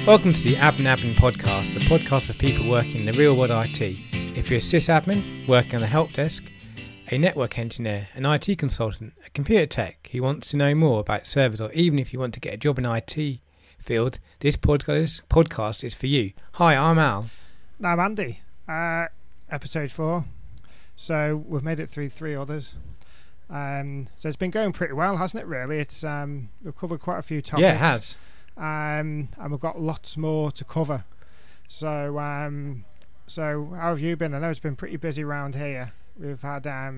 Welcome to the Admin Podcast, a podcast of people working in the real world IT. If you're a sysadmin, working on the help desk, a network engineer, an IT consultant, a computer tech who wants to know more about servers, or even if you want to get a job in IT field, this podcast is for you. Hi, I'm Al. And I'm Andy. Episode 4. So we've made it through 3 others. So it's been going pretty well, hasn't it, really? It's we've covered quite a few topics. Yeah, it has. And we've got lots more to cover. So how have you been? I know it's been pretty busy around here. We've had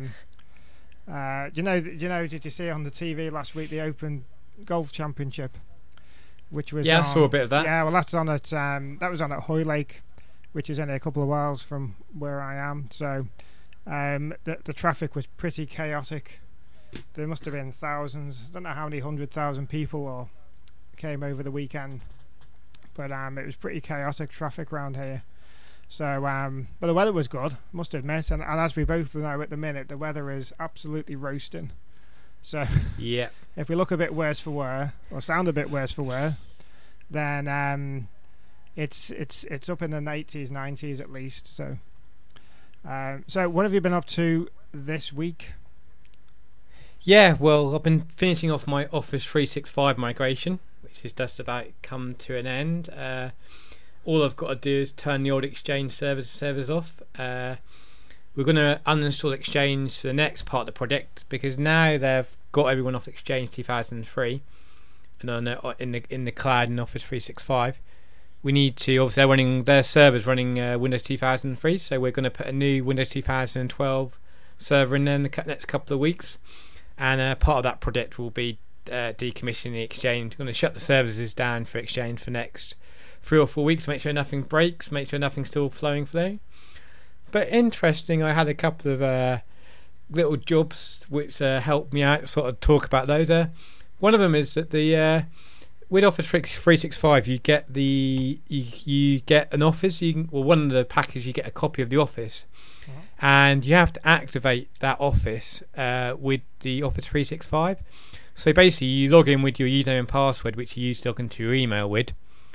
did you see on the TV last week the Open Golf Championship, which was I saw a bit of that. Yeah, well, that's on at that was on at Hoylake, which is only a couple of miles from where I am. So the traffic was pretty chaotic. There must have been thousands. I don't know how many 100,000 people or came over the weekend, but it was pretty chaotic traffic around here. So but the weather was good, must admit, and as we both know at the minute, the weather is absolutely roasting. So yeah, if we look a bit worse for wear, or sound a bit worse for wear, then it's up in the 80s, 90s at least. So so what have you been up to this week? Yeah, well, I've been finishing off my Office 365 migration, which is just about come to an end. All I've got to do is turn the old Exchange servers off. We're going to uninstall Exchange for the next part of the project, because now they've got everyone off Exchange 2003 and on in the cloud in Office 365. We need to, obviously they're running their servers running Windows 2003, so we're going to put a new Windows 2012 server in there in the next couple of weeks. And part of that project will be decommissioning the Exchange. We're going to shut the services down for Exchange for the next 3 or 4 weeks, make sure nothing breaks, make sure nothing's still flowing through. But interesting, I had a couple of little jobs which helped me out, sort of talk about those. One of them is that with Office 365 you get you get an Office. One of the packages you get a copy of the Office. And you have to activate that Office with the Office 365. So basically you log in with your username and password, which you use to log into your email with,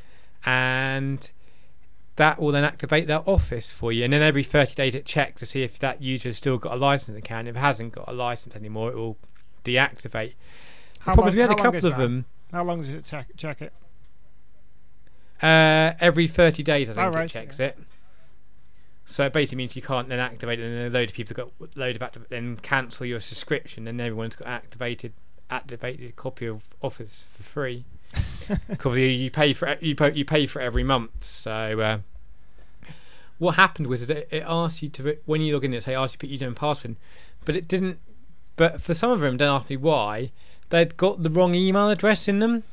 and that will then activate that Office for you. And then every 30 days it checks to see if that user has still got a license account. If it hasn't got a license anymore, it will deactivate. We had a couple of them. How long does it check it? Every 30 days I think right, it checks it. So it basically means you can't then activate it, and then a load of people got then cancel your subscription, and everyone's got activated copy of Office for free. Because you pay for it every month. So what happened was it asked you to, when you log in, it asked you to put username and password, but it didn't. But for some of them, don't ask me why, they'd got the wrong email address in them.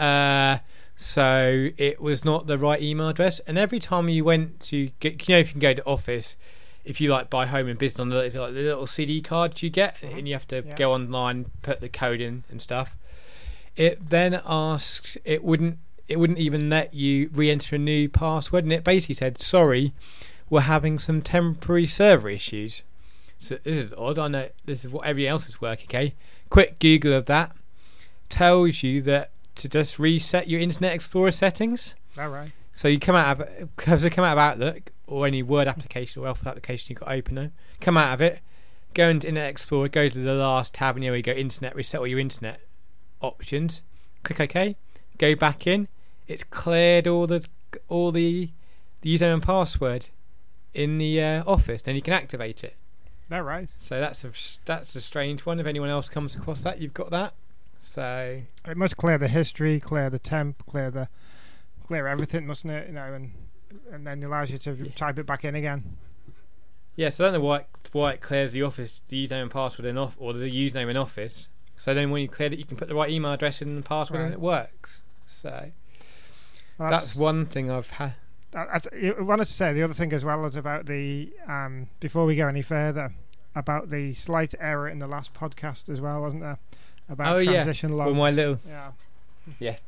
So it was not the right email address, and every time you went to get, if you can go to Office, if you buy home and business on the little CD cards you get, and you have to go online, put the code in and stuff. It then asks, it wouldn't even let you re-enter a new password, and it basically said, sorry, we're having some temporary server issues. So this is odd. I know this is what everything else is working. Okay, quick Google of that tells you that to just reset your Internet Explorer settings. All right. So you come out of Outlook or any Word application or Office application you've got open there. Come out of it, go into Internet Explorer, go to the last tab, and here we go, Internet, reset all your Internet options. Click OK. Go back in. It's cleared all the username and password in the Office. Then you can activate it. All right. So that's a strange one. If anyone else comes across that, you've got that. So it must clear the history, clear the temp, clear everything, mustn't it? And then it allows you to type it back in again. Yeah, so I don't know why it clears the Office, the username and password in or the username in Office. So then when you clear it, you can put the right email address in the password, and it works. So that's one thing I've had. I wanted to say the other thing as well is about the before we go any further, about the slight error in the last podcast as well, wasn't there? About transition logs. Well, my little yeah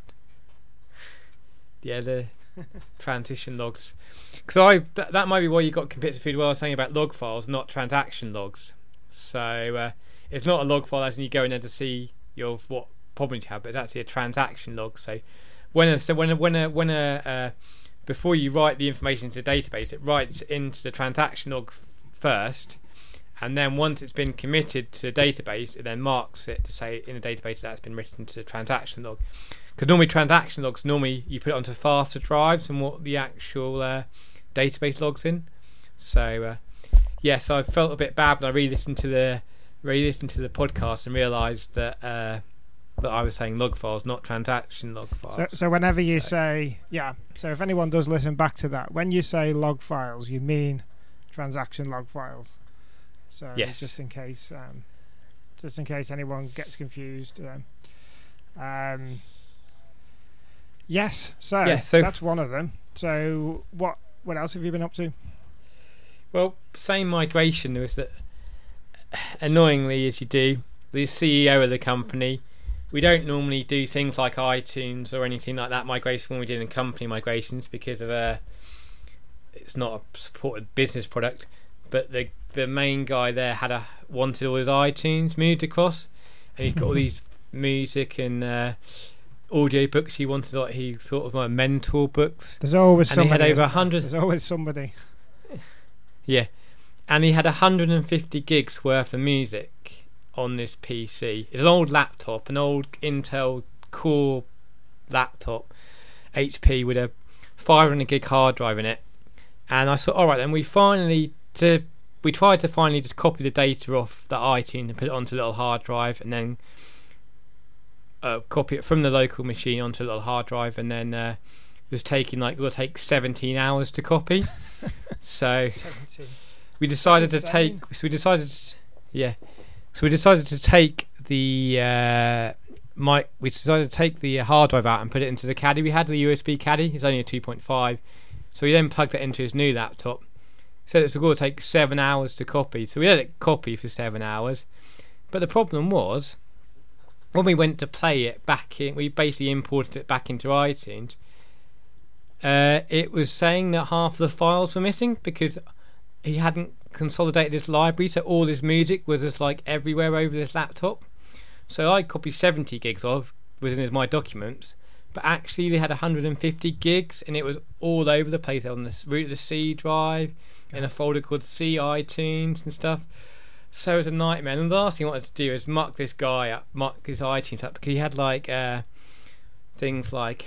the transition logs. Because that might be why you got Computer Food. What I was saying about log files, not transaction logs. So it's not a log file as in you go in there to see what problems you have, but it's actually a transaction log. So before you write the information into the database, it writes into the transaction log first, and then once it's been committed to the database, it then marks it to say in the database that's been written to the transaction log. Because normally transaction logs, you put it onto faster drives than what the actual database logs in. So so I felt a bit bad when I re-listened to the podcast and realised that that I was saying log files, not transaction log files. So whenever you say, so if anyone does listen back to that, when you say log files, you mean transaction log files. So yes. just in case anyone gets confused. Yes, so that's one of them. So what else have you been up to? Well, same migration. There was that, annoyingly as you do, the CEO of the company, we don't normally do things like iTunes or anything like that migration when we do in company migrations because of it's not a supported business product. But the main guy there wanted all his iTunes moved across, and he's got all these music and audio books he wanted. Like he thought of my mentor books. There's always somebody. He had over 100. There's always somebody. Yeah, and he had 150 gigs worth of music on this PC. It's an old laptop, an old Intel Core laptop, HP with a 500 gig hard drive in it. And I thought, all right, then we tried to finally just copy the data off the iTunes and put it onto a little hard drive, and then copy it from the local machine onto a little hard drive, and then it was taking it will take 17 hours to copy. So 17. we decided to take the hard drive out and put it into the caddy. We had the USB caddy. It's only a 2.5, so we then plugged it into his new laptop. So it's going to take 7 hours to copy. So we let it copy for 7 hours. But the problem was, when we went to play it back in, we basically imported it back into iTunes. It was saying that half of the files were missing because he hadn't consolidated his library, so all this music was just like everywhere over this laptop. So I copied 70 gigs was in my documents, but actually they had 150 gigs, and it was all over the place on the root of the C drive, in a folder called C iTunes and stuff. So it was a nightmare. And the last thing I wanted to do is muck his iTunes up, because he had things like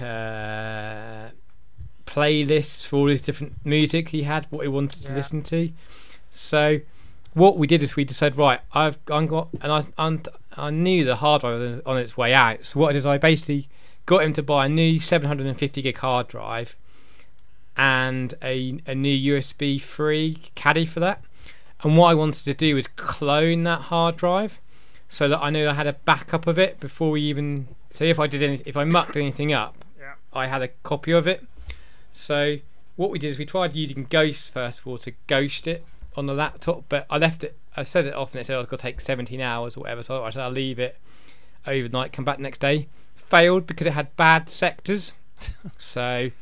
playlists for all his different music he had, what he wanted to listen to. So what we did is we decided, right, I knew the hard drive was on its way out. So what I did is I basically got him to buy a new 750 gig hard drive and a new USB 3 caddy for that. And what I wanted to do was clone that hard drive so that I knew I had a backup of it before we even. So if I mucked anything up, I had a copy of it. So what we did is we tried using Ghost first of all to ghost it on the laptop, but I left it. I set it off and it said I was going to take 17 hours or whatever. So I said I'll leave it overnight, come back the next day. Failed because it had bad sectors. So.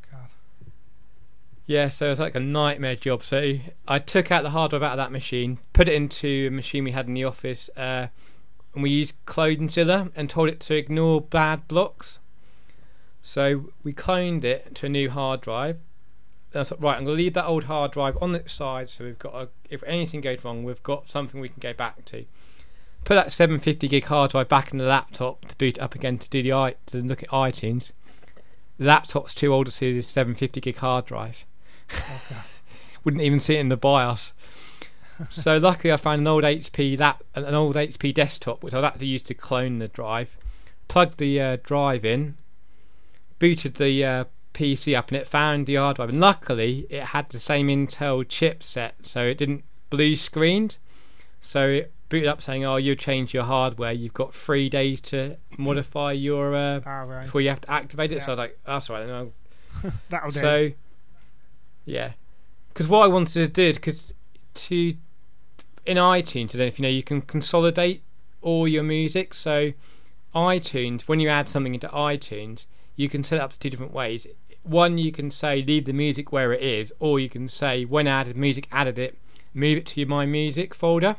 Yeah, so it was like a nightmare job. So I took out the hard drive out of that machine, put it into a machine we had in the office, and we used CloneZilla and told it to ignore bad blocks. So we cloned it to a new hard drive. And I thought, right, I'm going to leave that old hard drive on its side, so we've got if anything goes wrong, we've got something we can go back to. Put that 750 gig hard drive back in the laptop to boot it up again to look at iTunes. The laptop's too old to see this 750 gig hard drive. Okay. Wouldn't even see it in the BIOS. So luckily I found an old HP desktop, which I'd actually used to clone the drive. Plugged the drive in, booted the PC up, and it found the hard drive. And luckily it had the same Intel chipset, so it didn't blue screened. So it booted up saying, "Oh, you changed your hardware. You've got 3 days to modify your right. before you have to activate it." Yeah. So I was like, "That's all right." Then That'll do. So. Yeah, because what I wanted to do, because in iTunes, I don't know if you know, you can consolidate all your music. So iTunes, when you add something into iTunes, you can set it up to two different ways. One, you can say leave the music where it is, or you can say when added it, move it to your My Music folder.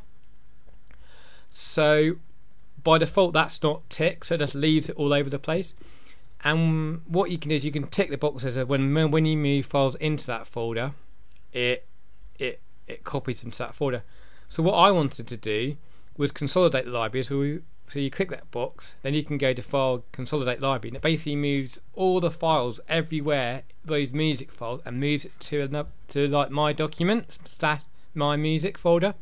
So by default, that's not ticked, so it just leaves it all over the place. And what you can do is you can tick the box as when you move files into that folder, it copies into that folder. So what I wanted to do was consolidate the library. So you click that box, then you can go to File, Consolidate Library, and it basically moves all the files everywhere, those music files, and moves it to like my documents, my music folder.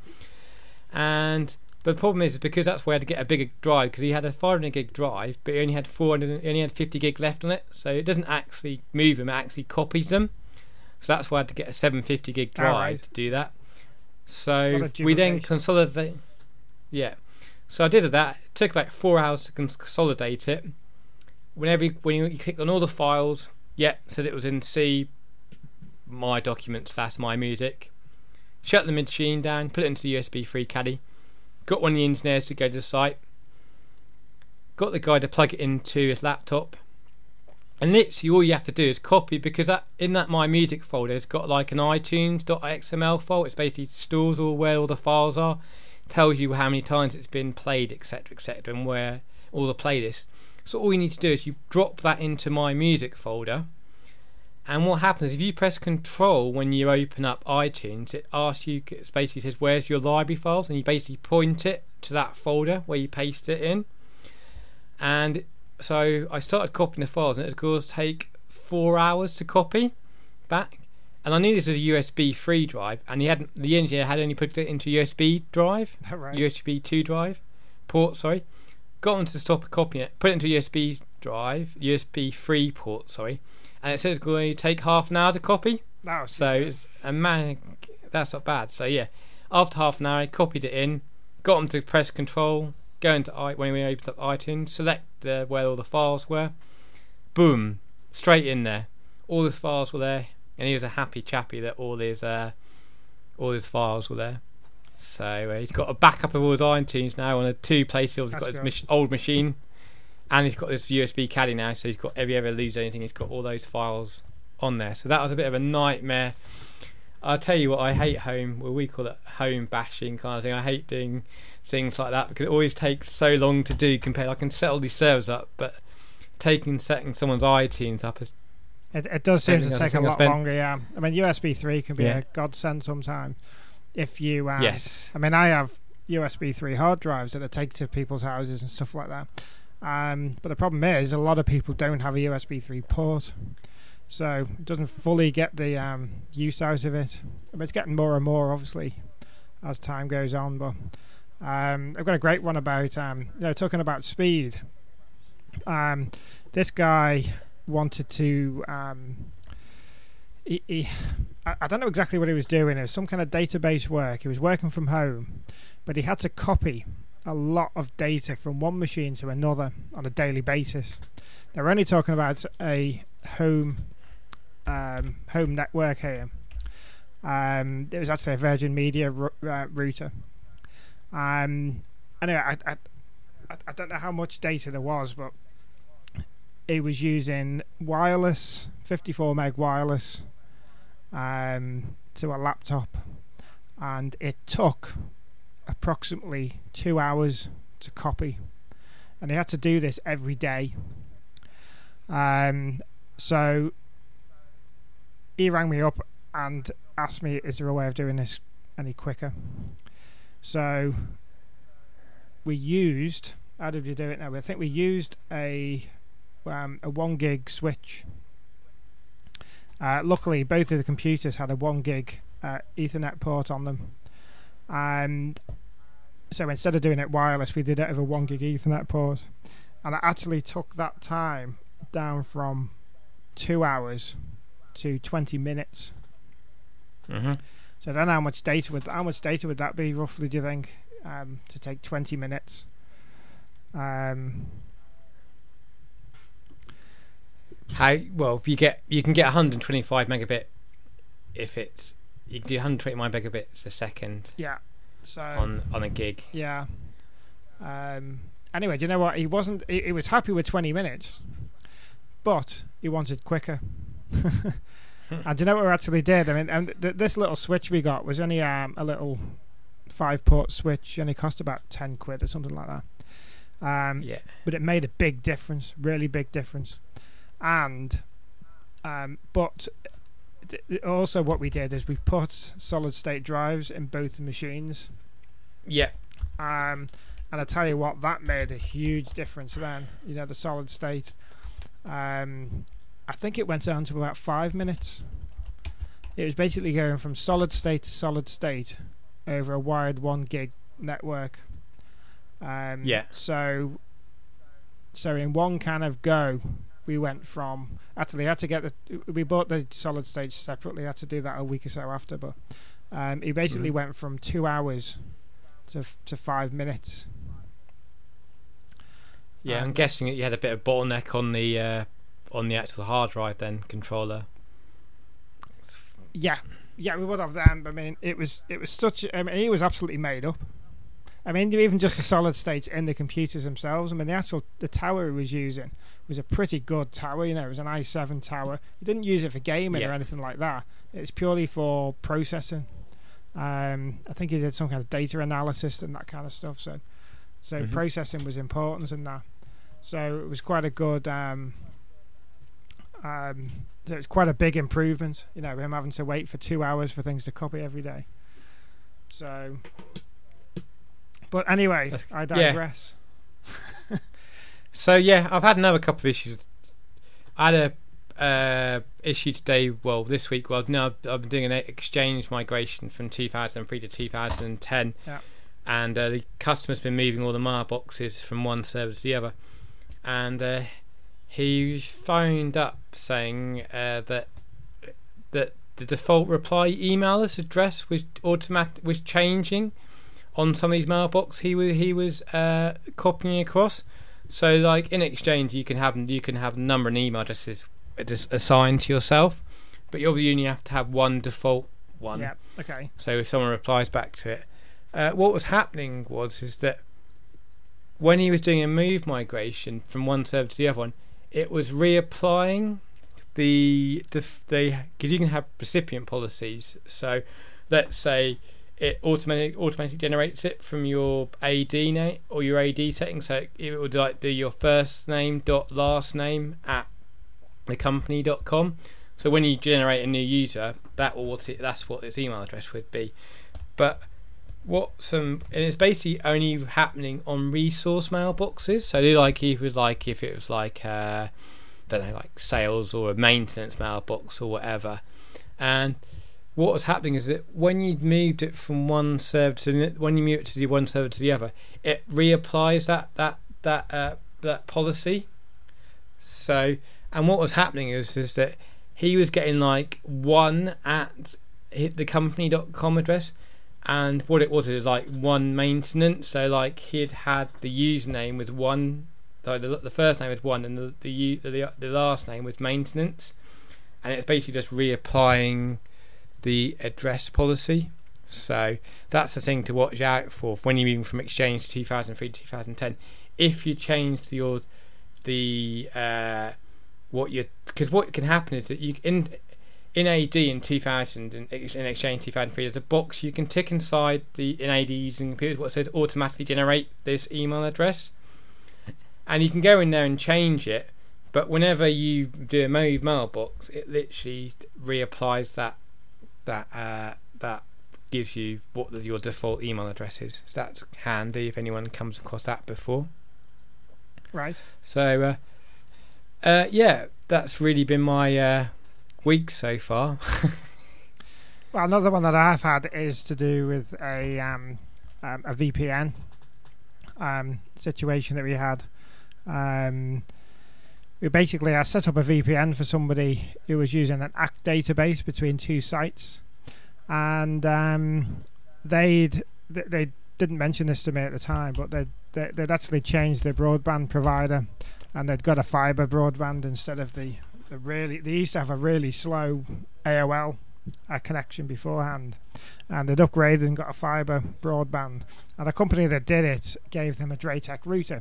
But the problem is because that's where I had to get a bigger drive, because he had a 500 gig drive, but he only had 50 gig left on it, so it doesn't actually move them, it actually copies them. So that's why I had to get a 750 gig drive to do that. So we then consolidate. Yeah. So I did that. It took about 4 hours to consolidate it. When you clicked on all the files, said it was in C, my documents, that's my music. Shut the machine down, put it into the USB 3 caddy. Got one of the engineers to go to the site. Got the guy to plug it into his laptop. And literally all you have to do is copy, because in that My Music folder it's got like an iTunes.xml file. It basically stores where all the files are, tells you how many times it's been played, etc, and where all the playlists. So all you need to do is you drop that into My Music folder, and what happens if you press Control when you open up iTunes, it asks you, it basically says where's your library files, and you basically point it to that folder where you paste it in. And so I started copying the files, and it was going to take 4 hours to copy back, and I needed a USB 3 drive, and the engineer had only put it into USB drive, right. USB 2 drive port, sorry. Got him to stop copying it, put it into USB drive, USB 3 port, sorry, and it says it's going to take half an hour to copy. Oh, so it's that's not bad. So yeah, after half an hour I copied it in, got him to press Control, go into when we opened up iTunes, select where all the files were, boom, straight in there, all his files were there, and he was a happy chappy that all his files were there. So he's got a backup of all his iTunes now on 2 places. He's got his old machine, and he's got this USB caddy now, so he's got, if he ever loses anything, he's got all those files on there. So that was a bit of a nightmare. I'll tell you what, I hate we call it home bashing kind of thing. I hate doing things like that because it always takes so long to do compared. I can set all these servers up, but setting someone's iTunes up is... It does seem to take a lot longer, yeah. I mean, USB 3 can be a godsend sometimes. If you... yes. I mean, I have USB 3 hard drives that I take to people's houses and stuff like that. But the problem is, a lot of people don't have a USB 3 port. So it doesn't fully get the use out of it. I mean, it's getting more and more, obviously, as time goes on. But I've got a great one about, talking about speed. This guy wanted to... I don't know exactly what he was doing. It was some kind of database work. He was working from home, but he had to copy a lot of data from one machine to another on a daily basis. Now, we're only talking about a home network here. It was actually a Virgin Media router. Anyway, I don't know how much data there was, but it was using wireless, 54 meg wireless, to a laptop, and it took approximately 2 hours to copy, and he had to do this every day. So he rang me up and asked me, is there a way of doing this any quicker? So we used, how did we do it now? I think we used a 1 gig switch. Luckily both of the computers had a 1 gig Ethernet port on them, and so instead of doing it wireless, we did it over 1 gig Ethernet port, and it actually took that time down from 2 hours to 20 minutes. Mm-hmm. So then how much data would that be roughly, do you think, to take 20 minutes? You can get 125 megabit if it's, you can do 120 megabits a second. Yeah. So on a gig. Yeah. Anyway, do you know what? He was happy with 20 minutes, but he wanted quicker. And do you know what we actually did? I mean, this little switch we got was only a little 5-port switch. It only cost about 10 quid or something like that. But it made a big difference, really big difference. and but also what we did is we put solid state drives in both machines. Yeah. And I tell you what, that made a huge difference then. You know, the solid state. I think it went down to about 5 minutes. It was basically going from solid state to solid state over a wired 1 gig network. So in one kind of go, we went from actually had to get we bought the solid state separately. Had to do that a week or so after, but it basically went from 2 hours to 5 minutes. Yeah, I'm guessing that you had a bit of bottleneck on the actual hard drive then controller. Yeah, we would have then. I mean, it was such. I mean, he was absolutely made up. I mean, even just the solid states in the computers themselves. I mean, the tower he was using was a pretty good tower. You know, it was an i7 tower. He didn't use it for gaming or anything like that. It's purely for processing. I think he did some kind of data analysis and that kind of stuff. So processing was important in that. So it was quite a good. So it's quite a big improvement, you know, him having to wait for 2 hours for things to copy every day. So, but anyway, I digress. Yeah. So yeah, I've had another couple of issues. I had a issue today. Well, this week. Well, no, I've been doing an Exchange migration from 2003 to 2010, and the customer's been moving all the mailboxes from one server to the other, and he phoned up saying that the default reply email address was changing on some of these mailboxes he was copying across. So, like in Exchange, you can have a number and email addresses just assigned to yourself, but you obviously only have to have one default one. Yeah. Okay. So if someone replies back to it, what was happening is that when he was doing a move migration from one server to the other one, it was reapplying because you can have recipient policies. So let's say it automatically generates it from your AD name or your AD settings. So it would like do your first name dot last name at thecompany.com. So when you generate a new user, that's what its email address would be. But and it's basically only happening on resource mailboxes. So if it was like I don't know, like sales or a maintenance mailbox or whatever. And what was happening is that when you moved it from one server to the one server to the other, it reapplies that policy. So, and what was happening is that he was getting like one at the company.com address. And what it was like one maintenance. So like he'd had the username with one, like the first name was one, and the last name was maintenance, and it's basically just reapplying the address policy. So that's the thing to watch out for when you're moving from Exchange to 2003 to 2010. If you change because what can happen is that you in AD in 2000 and in Exchange 2003, there's a box you can tick inside in AD using computers what says automatically generate this email address, and you can go in there and change it. But whenever you do a move mailbox, it literally reapplies that gives you what your default email address is. So that's handy if anyone comes across that before. Right. So that's really been my week so far. Well, another one that I've had is to do with a VPN situation that we had. I set up a VPN for somebody who was using an ACK database between two sites, and they didn't mention this to me at the time, but they'd actually changed their broadband provider, and they'd got a fibre broadband instead of they used to have a really slow AOL connection beforehand, and they'd upgraded and got a fibre broadband, and the company that did it gave them a Draytech router.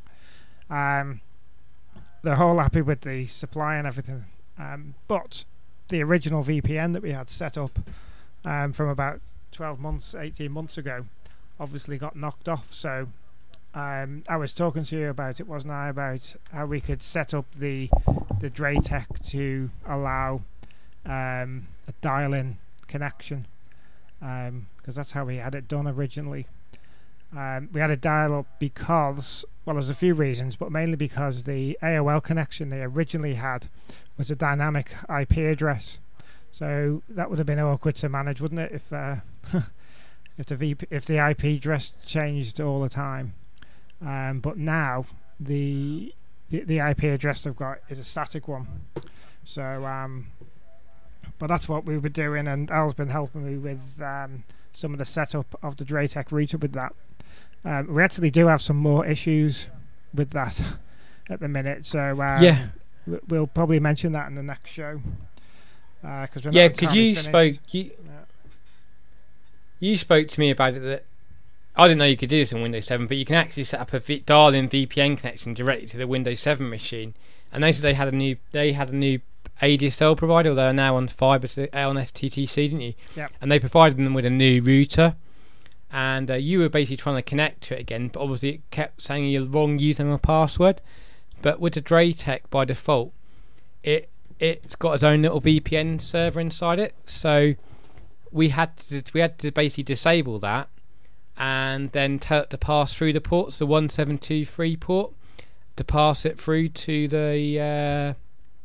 They're all happy with the supply and everything, but the original VPN that we had set up from about 18 months ago obviously got knocked off. So I was talking to you about it, wasn't I? About how we could set up the Draytech to allow a dial-in connection, because that's how we had it done originally. We had a dial-up because, well, there's a few reasons, but mainly because the AOL connection they originally had was a dynamic IP address. So that would have been awkward to manage, wouldn't it, if if the IP address changed all the time. But now the IP address they've got is a static one. So, but that's what we were doing, and Al's been helping me with some of the setup of the Draytech router with that. We actually do have some more issues with that at the minute, so we'll probably mention that in the next show. Because you spoke to me about it, that I didn't know you could do this in Windows 7, but you can actually set up a dial-in VPN connection directly to the Windows 7 machine. And they said they had a new ADSL provider, or they are now on fibre on FTTC, didn't you? Yeah. And they provided them with a new router, and you were basically trying to connect to it again, but obviously it kept saying your wrong username and password. But with the Draytech, by default, it's got its own little VPN server inside it, so we had to basically disable that, and then tell it to pass through the ports, the 1723 port, to pass it through to the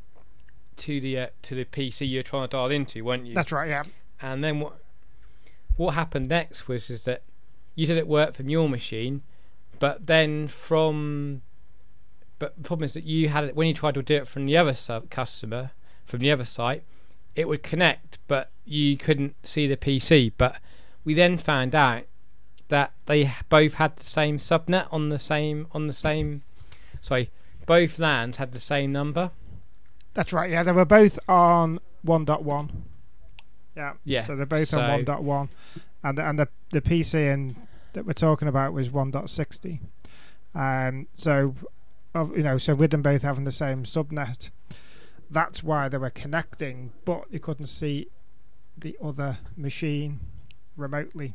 PC you're trying to dial into, weren't you? That's right, yeah. And then what happened next is that you said it worked from your machine, but then but the problem is that you had it when you tried to do it from the other customer, from the other site, it would connect, but you couldn't see the PC. But we then found out that they both had the same subnet both LANs had the same number. That's right, yeah. They were both on 1.1. Yeah. So they're both on 1.1, and the PC that we're talking about was 1.60. So with them both having the same subnet, that's why they were connecting, but you couldn't see the other machine remotely.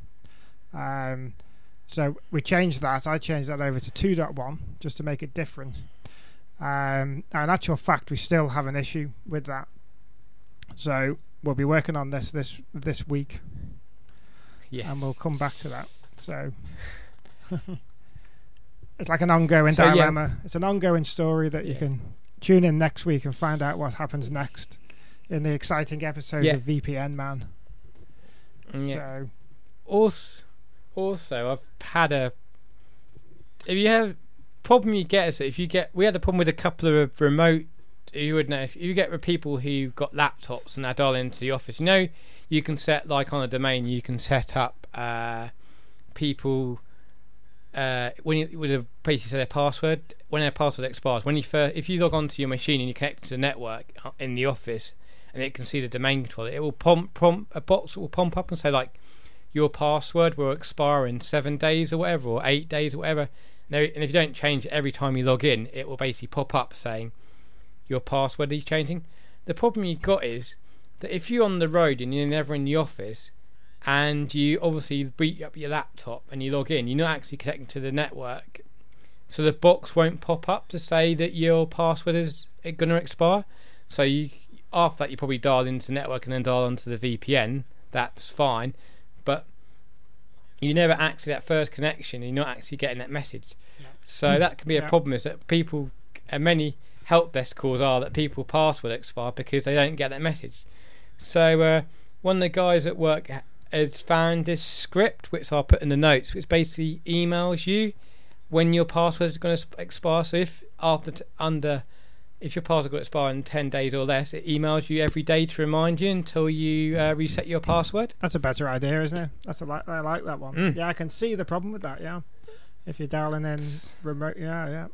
So we changed that. I changed that over to 2.1 just to make it different. In actual fact, we still have an issue with that. So we'll be working on this week. Yes. And we'll come back to that. So it's like an ongoing dilemma. Yeah. It's an ongoing story that you can tune in next week and find out what happens next in the exciting episodes of VPN Man. Yeah. So also I've had if you have problem you get is that we had a problem with a couple of remote, you would know, if you get with people who got laptops and they dial into the office, you can set, like on a domain, you can set up people when you would basically say their password, when their password expires, if you log onto your machine and you connect to the network in the office and it can see the domain controller, it will a box will pump up and say, like, your password will expire in 7 days or whatever, or 8 days or whatever. And if you don't change it every time you log in, it will basically pop up saying your password is changing. The problem you've got is that if you're on the road and you're never in the office, and you obviously boot up your laptop and you log in, you're not actually connecting to the network, so the box won't pop up to say that your password is going to expire. So after that, you probably dial into the network and then dial onto the VPN. That's fine, but you never actually, that first connection, you're not actually getting that message. Yeah. So that can be a problem, is that people, and many help desk calls are that people password expire because they don't get that message. So one of the guys at work has found this script, which I'll put in the notes, which basically emails you when your password is going to expire. So if your password going to expire in 10 days or less, it emails you every day to remind you until you reset your password. That's a better idea, isn't it? I like that one. Yeah, I can see the problem with that. Yeah, if you're dialing in remote, yeah.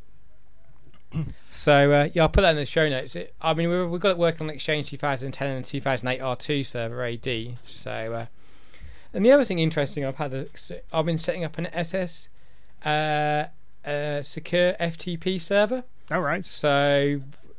So I'll put that in the show notes. We've got it working on Exchange 2010 and 2008 R2 server AD. So, and the other thing interesting, I've been setting up an SS secure FTP server. All right. So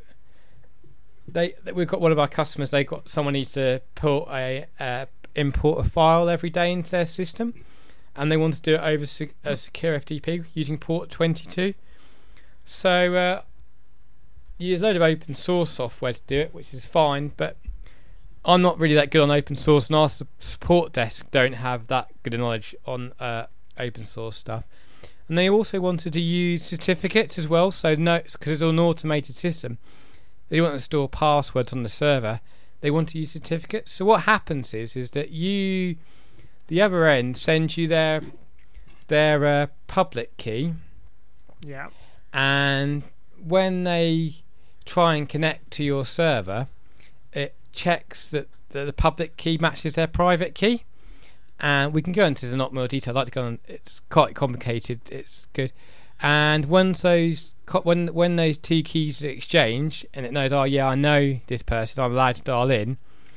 we've got one of our customers. Someone needs to import a file every day into their system, and they want to do it over a secure FTP using port 22. So you use a load of open source software to do it, which is fine, but I'm not really that good on open source, and our support desk don't have that good knowledge on open source stuff. And they also wanted to use certificates as well, so notes, because it's an automated system. They don't want to store passwords on the server. They want to use certificates. So what happens is that the other end, sends you their public key. Yeah. And when they try and connect to your server, it checks that the public key matches their private key. And we can go into this in a lot more detail. I'd like to go on. It's quite complicated. It's good. And when those two keys exchange, and it knows, oh yeah, I know this person, I'm allowed to dial in,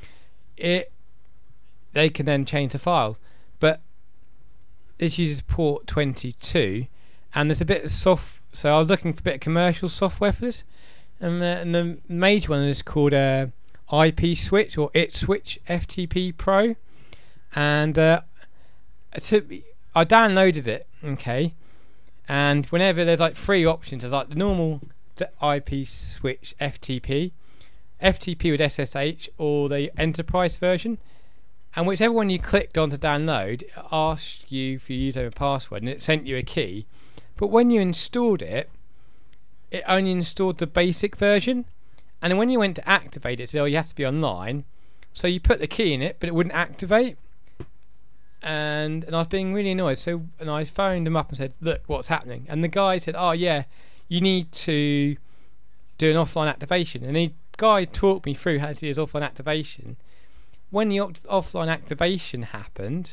they can then change the file. But this uses port 22, and there's a bit of so I was looking for a bit of commercial software for this, and the major one is called IP Switch or ItSwitch FTP Pro, and I downloaded it, okay, and whenever there's like three options, there's like the normal IP Switch FTP with SSH, or the enterprise version, and whichever one you clicked on to download, it asked you for your username and password, and it sent you a key. But when you installed it, it only installed the basic version. And then when you went to activate it, it said, oh, you have to be online. So you put the key in it, but it wouldn't activate. And I was being really annoyed. And I phoned him up and said, look, what's happening? And the guy said, oh, yeah, you need to do an offline activation. And the guy talked me through how to do his offline activation. When the offline activation happened,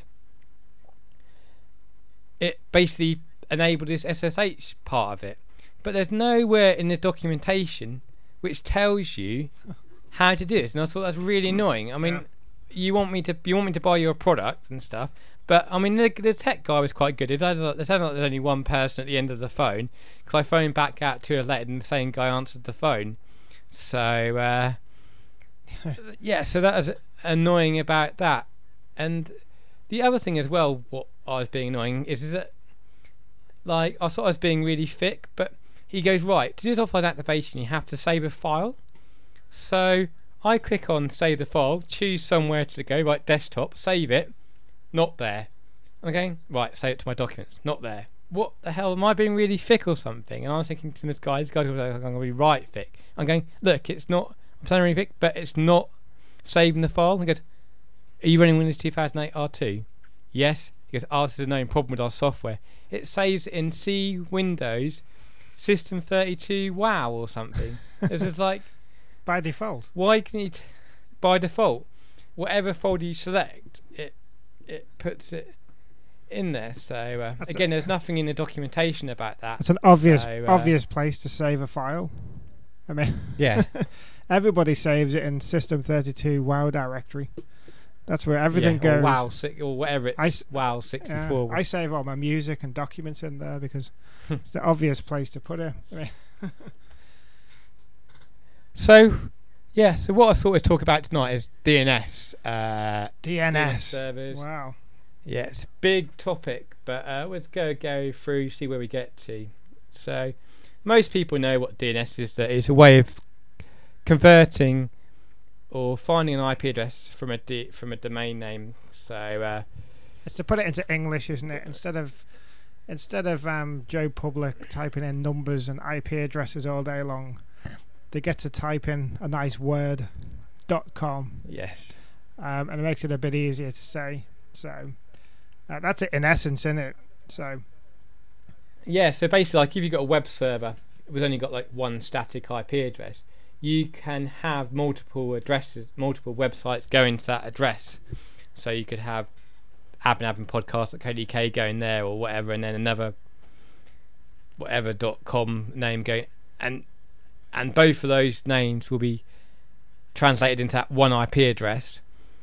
it basically enabled this SSH part of it, but there's nowhere in the documentation which tells you how to do this, and I thought that's really annoying. I mean, you want me to buy your product and stuff, but I mean the tech guy was quite good. It sounded like there's only one person at the end of the phone, because I phoned back out 2 hours later and the same guy answered the phone. So yeah, so that was annoying about that. And the other thing as well, what I was being annoying is that, like, I thought I was being really thick, but he goes, right, to do this offline activation you have to save a file. So I click on save the file, choose somewhere to go, right, desktop, save it, not there. Okay, right, save it to my documents, not there. What the hell, am I being really thick or something? And I was thinking to this guy goes, I'm going to be right thick. I'm going, look, it's not, I'm sounding really thick, but it's not saving the file. And he goes, are you running Windows 2008 R2? Yes. He goes, oh, this is a known problem with our software. It saves in C Windows System 32 WoW or something. This is like, by default. Why can you by default, whatever folder you select, it puts it in there. So again, there's nothing in the documentation about that. It's an obvious place to save a file. I mean, yeah, everybody saves it in System 32 WoW directory. That's where everything goes. WoW or whatever it's WoW 64. I save all my music and documents in there because it's the obvious place to put it. I mean so what I thought we'd talk about tonight is DNS. DNS servers. Wow. Yeah, it's a big topic, but let's go through, see where we get to. So most people know what DNS is. That it's a way of converting or finding an IP address from a domain name. So it's to put it into English, isn't it? Instead of Joe Public typing in numbers and IP addresses all day long, they get to type in a nice word .com. Yes. And it makes it a bit easier to say. So that's it in essence, isn't it? So yeah. So basically, like if you've got a web server with only got like one static IP address, you can have multiple addresses, multiple websites going to that address. So you could have abnabandpodcast.co.uk going there or whatever, and then another whatever .com name going, and both of those names will be translated into that one IP address.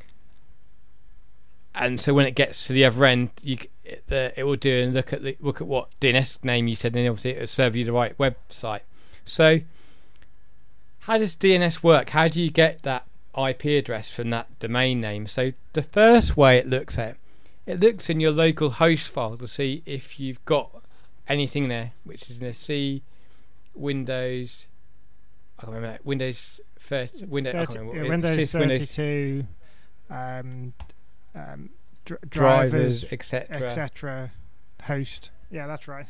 And so when it gets to the other end, it will do and look at what DNS name you said, and then obviously it will serve you the right website. So how does DNS work? How do you get that IP address from that domain name? So the first way it looks at it looks in your local host file to see if you've got anything there, which is in a C, Windows. I can't remember that. Windows 30, Windows. I can't remember what Windows 32, drivers, etc. Host. Yeah, that's right.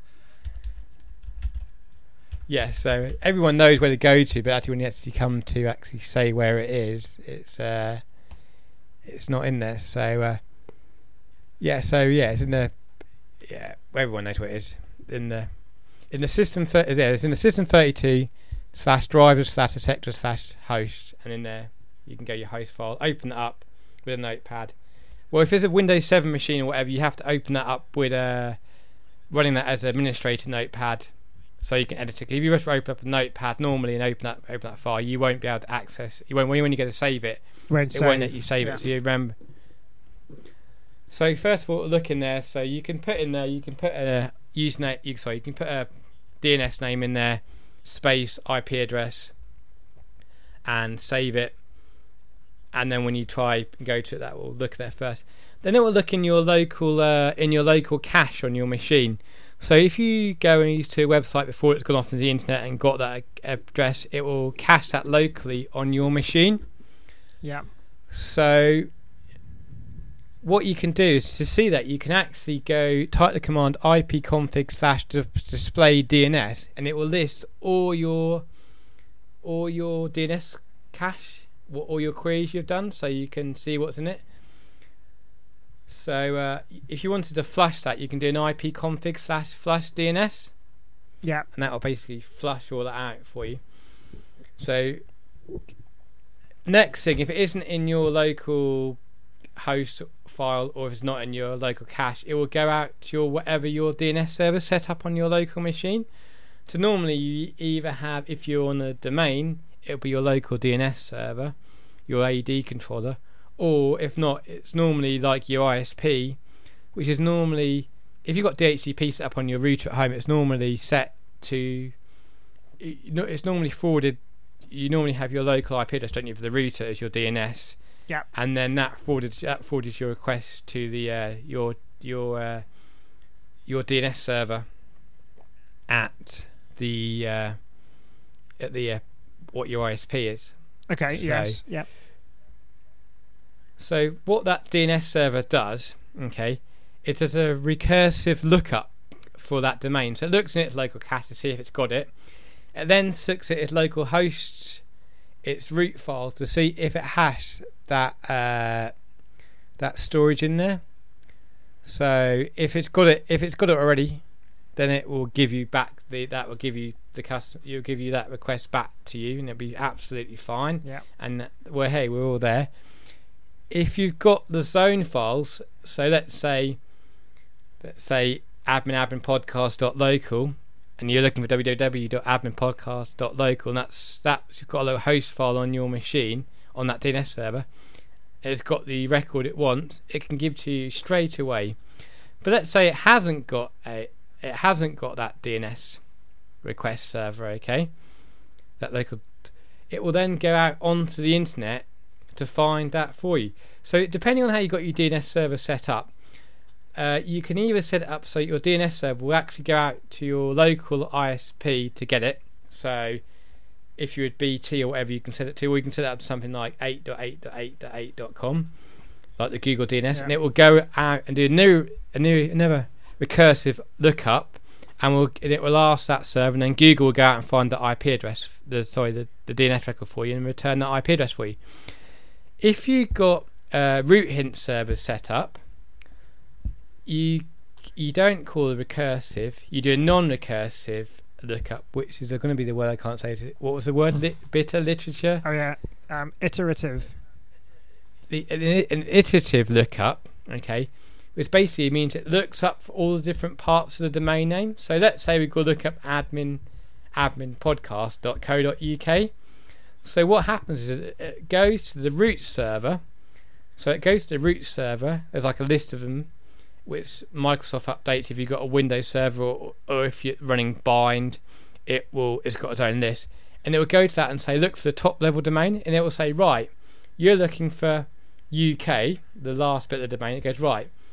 Yeah, so everyone knows where to go to, but actually when you actually come to actually say where it is, it's not in there. So it's in the everyone knows where it is in the system. It's in the system 32 /drivers /etc /host, and in there you can go your host file, open it up with a notepad. Well, if it's a Windows 7 machine or whatever, you have to open that up with running that as an administrator notepad, so you can edit it. If you just open up a notepad normally and open that file, you won't be able to access. You won't when you go to save it. It won't let you save it. So you remember. So first of all, look in there. So you can put in there. You can put a username. You can put a DNS name in there, space IP address, and save it. And then when you try and go to it, that will look there first. Then it will look in your local cache on your machine. So if you go to a website before it's gone off to the internet and got that address, it will cache that locally on your machine. Yeah. So what you can do is to see that you can actually type the command ipconfig/display DNS, and it will list all your DNS cache, all your queries you've done, so you can see what's in it. So if you wanted to flush that, you can do an ipconfig/flush DNS. Yeah. And that will basically flush all that out for you. So next thing, if it isn't in your local host file or if it's not in your local cache, it will go out to whatever your DNS server set up on your local machine. So normally you either have, if you're on a domain, it'll be your local DNS server, your AD controller, or if not, it's normally like your ISP, which is normally, if you've got DHCP set up on your router at home, it's normally set to, it's normally forwarded. You normally have your local IP address, don't you, for the router as your DNS. Yeah. And then that forwards your request to the your DNS server at the what your ISP is. Okay. Yes. Yeah. So what that DNS server does, okay, it does a recursive lookup for that domain. So it looks in its local cache to see if it's got it. It then looks at its local hosts, its root files to see if it has that storage in there. So if it's got it already, then it will give you back that will give you that request back to you, and it'll be absolutely fine. Yeah. And we're all there. If you've got the zone files, so let's say admin.podcast.local, and you're looking for www.adminpodcast.local, and that's you've got a little host file on your machine on that DNS server. It's got the record it wants. It can give to you straight away. But let's say it hasn't got that DNS request server. Okay, that local. It will then go out onto the internet to find that for you. So depending on how you got your DNS server set up, you can either set it up so your DNS server will actually go out to your local ISP to get it. So if you're at BT or whatever, you can set it to, or you can set it up to something like 8.8.8.8.com, like the Google DNS, and it will go out and do another recursive lookup, and it will ask that server, and then Google will go out and find the IP address, the DNS record for you, and return that IP address for you. If you've got root hint servers set up, you don't call it recursive. You do a non-recursive lookup, which is going to be the word I can't say. What was the word? Bitter literature. Oh yeah, iterative. An iterative lookup, okay, which basically means it looks up for all the different parts of the domain name. So let's say we go look up adminpodcast.co.uk. So what happens is it goes to the root server. So it goes to the root server. There's like a list of them, which Microsoft updates if you've got a Windows server or if you're running bind. It's got its own list, and it will go to that and say, look for the top level domain, and it will say, right, you're looking for UK, the last bit of the domain. It goes, right,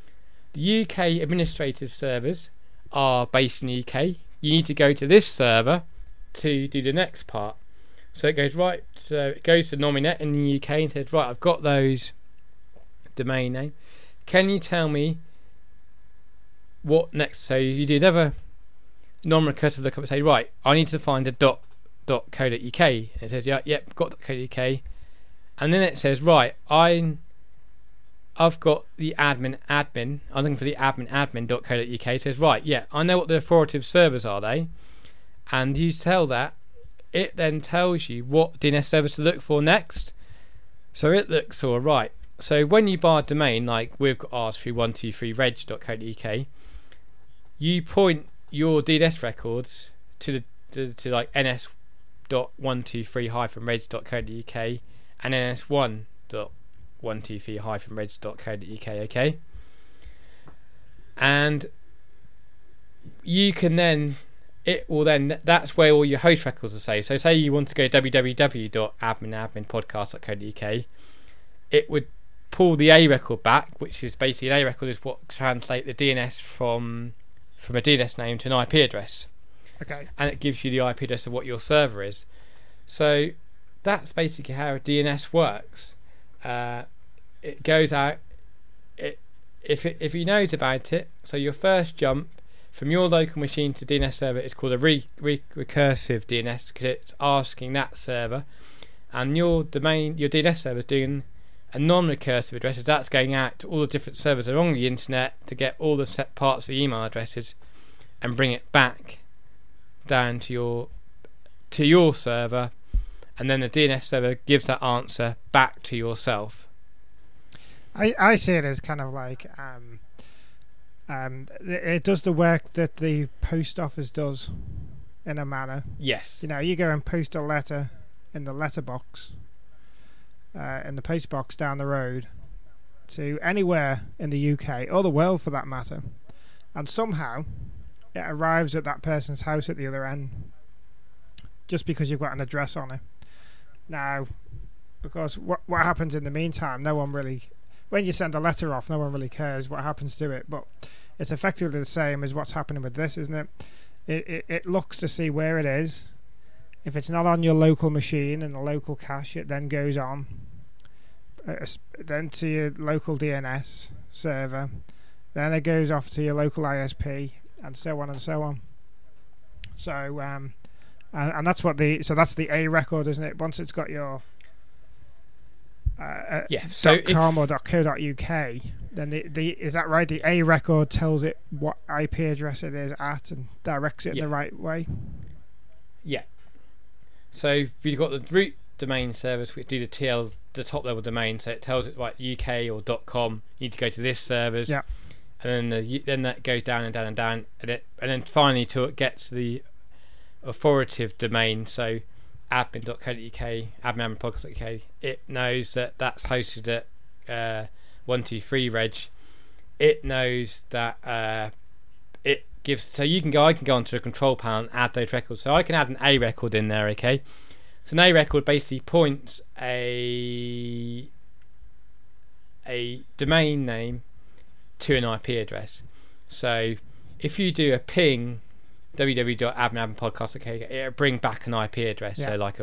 the UK administrative servers are based in the UK. You need to go to this server to do the next part. So it goes right. So it goes to Nominet in the UK and says, right, I've got those domain name. Can you tell me what next? So you do another non-recursive lookup and say, right, I need to find a .co.uk. And it says, yeah, yep, got .co.uk. And then it says, right, I've got the admin. I'm looking for the admin.co.uk. It says, right, yeah, I know what the authoritative servers are, and you tell that. It then tells you what DNS service to look for next. So it looks all right. So when you buy a domain, like we've got rs3123reg.co.uk, you point your DNS records to like ns.123-reg.co.uk and ns1.123-reg.co.uk, okay? And you can then, that's where all your host records will say. So say you want to go www.admin.podcast.co.uk, it would pull the A record back, which is basically an A record is what translate the DNS from a DNS name to an IP address. Okay. And it gives you the IP address of what your server is. So that's basically how DNS works. It goes out. If you know about it, so your first jump from your local machine to DNS server is called a recursive DNS, because it's asking that server, and your DNS server is doing a non-recursive address. That's going out to all the different servers along the internet to get all the set parts of the email addresses and bring it back down to your server, and then the DNS server gives that answer back to yourself. I see it as kind of like it does the work that the post office does in a manner. Yes. You know, you go and post a letter in the letterbox, in the post box down the road to anywhere in the UK or the world for that matter, and somehow it arrives at that person's house at the other end just because you've got an address on it. Now, because what happens in the meantime, no one really, when you send a letter off, no one really cares what happens to it, but it's effectively the same as what's happening with this, isn't it? It looks to see where it is. If it's not on your local machine in the local cache, it then goes on then to your local DNS server, then it goes off to your local ISP, and so on and so on. So and that's what that's the A record, isn't it? Once it's got your so .com or .co.uk, then the is that right? The A record tells it what IP address it is at and directs it in the right way. Yeah. So you've got the root domain service, which do the top level domain, so it tells it right UK or .com. You need to go to this servers. Yeah. And then that goes down and down and down, and then finally till it gets to the authoritative domain. So admin.co.uk, admin.podcast.uk, it knows that that's hosted at 123reg. It knows that it gives. So I can go onto the control panel and add those records. So I can add an A record in there. Okay. So an A record basically points a domain name to an IP address. So if you do a ping www.admin.podcast.uk, it'll bring back an IP address, so like a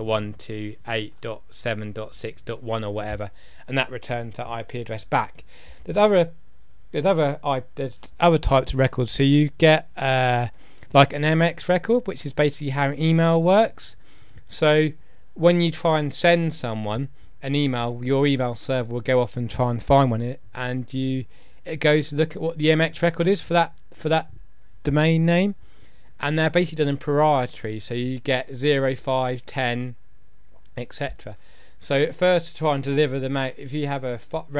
128.7.6.1 or whatever, and that returns that IP address back. There's other types of records. So you get like an MX record, which is basically how email works. So when you try and send someone an email, your email server will go off and try and find one, and it goes to look at what the MX record is for that domain name, and they're basically done in priority. So you get 0, 5, 10, etc. So at first, to try and deliver them out, if you have an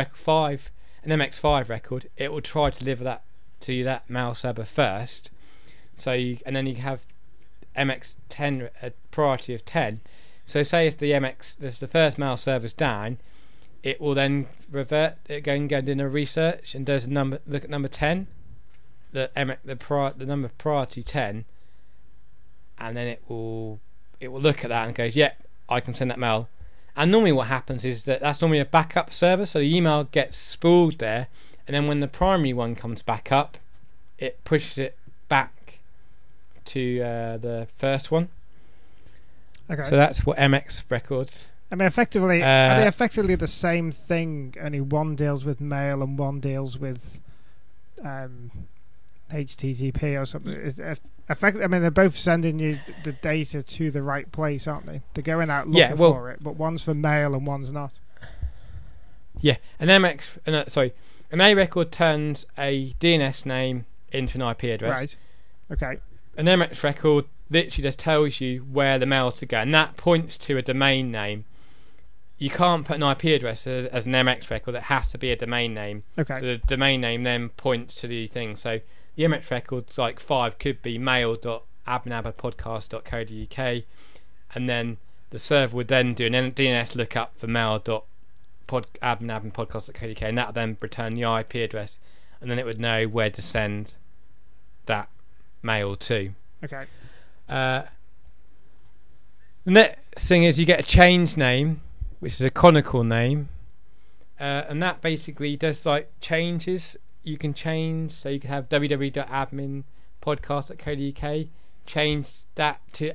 MX5 record, it will try to deliver that to that mail server first. And then you have MX10, a priority of 10. So say if the first mail server's down, it will then revert. It go and do a research and does look at number 10, the number priority 10, and then it will look at that and goes, yep, I can send that mail. And normally what happens is that's normally a backup server, so the email gets spooled there, and and then when the primary one comes back up, it pushes it back to the first one. Okay. So that's what MX records. I mean, effectively, are they effectively the same thing? Only one deals with mail and one deals with HTTP or something. I mean, they're both sending you the data to the right place, aren't they? They're going out looking for it, but one's for mail and one's not. Yeah, an A record turns a DNS name into an IP address. Right. Okay. An MX record literally just tells you where the mail's to go, and that points to a domain name. You can't put an IP address as an MX record. It has to be a domain name. Okay. So the domain name then points to the thing. So the MX records, like 5, could be mail.abnabapodcast.co.uk, and then the server would then do an DNS lookup for mail.abnabapodcast.co.uk, and that would then return the IP address, and then it would know where to send that mail to. Okay. The next thing is you get a change name, which is a canonical name, and that basically does like changes. You can change, so you can have www.adminpodcast.co.uk, change that to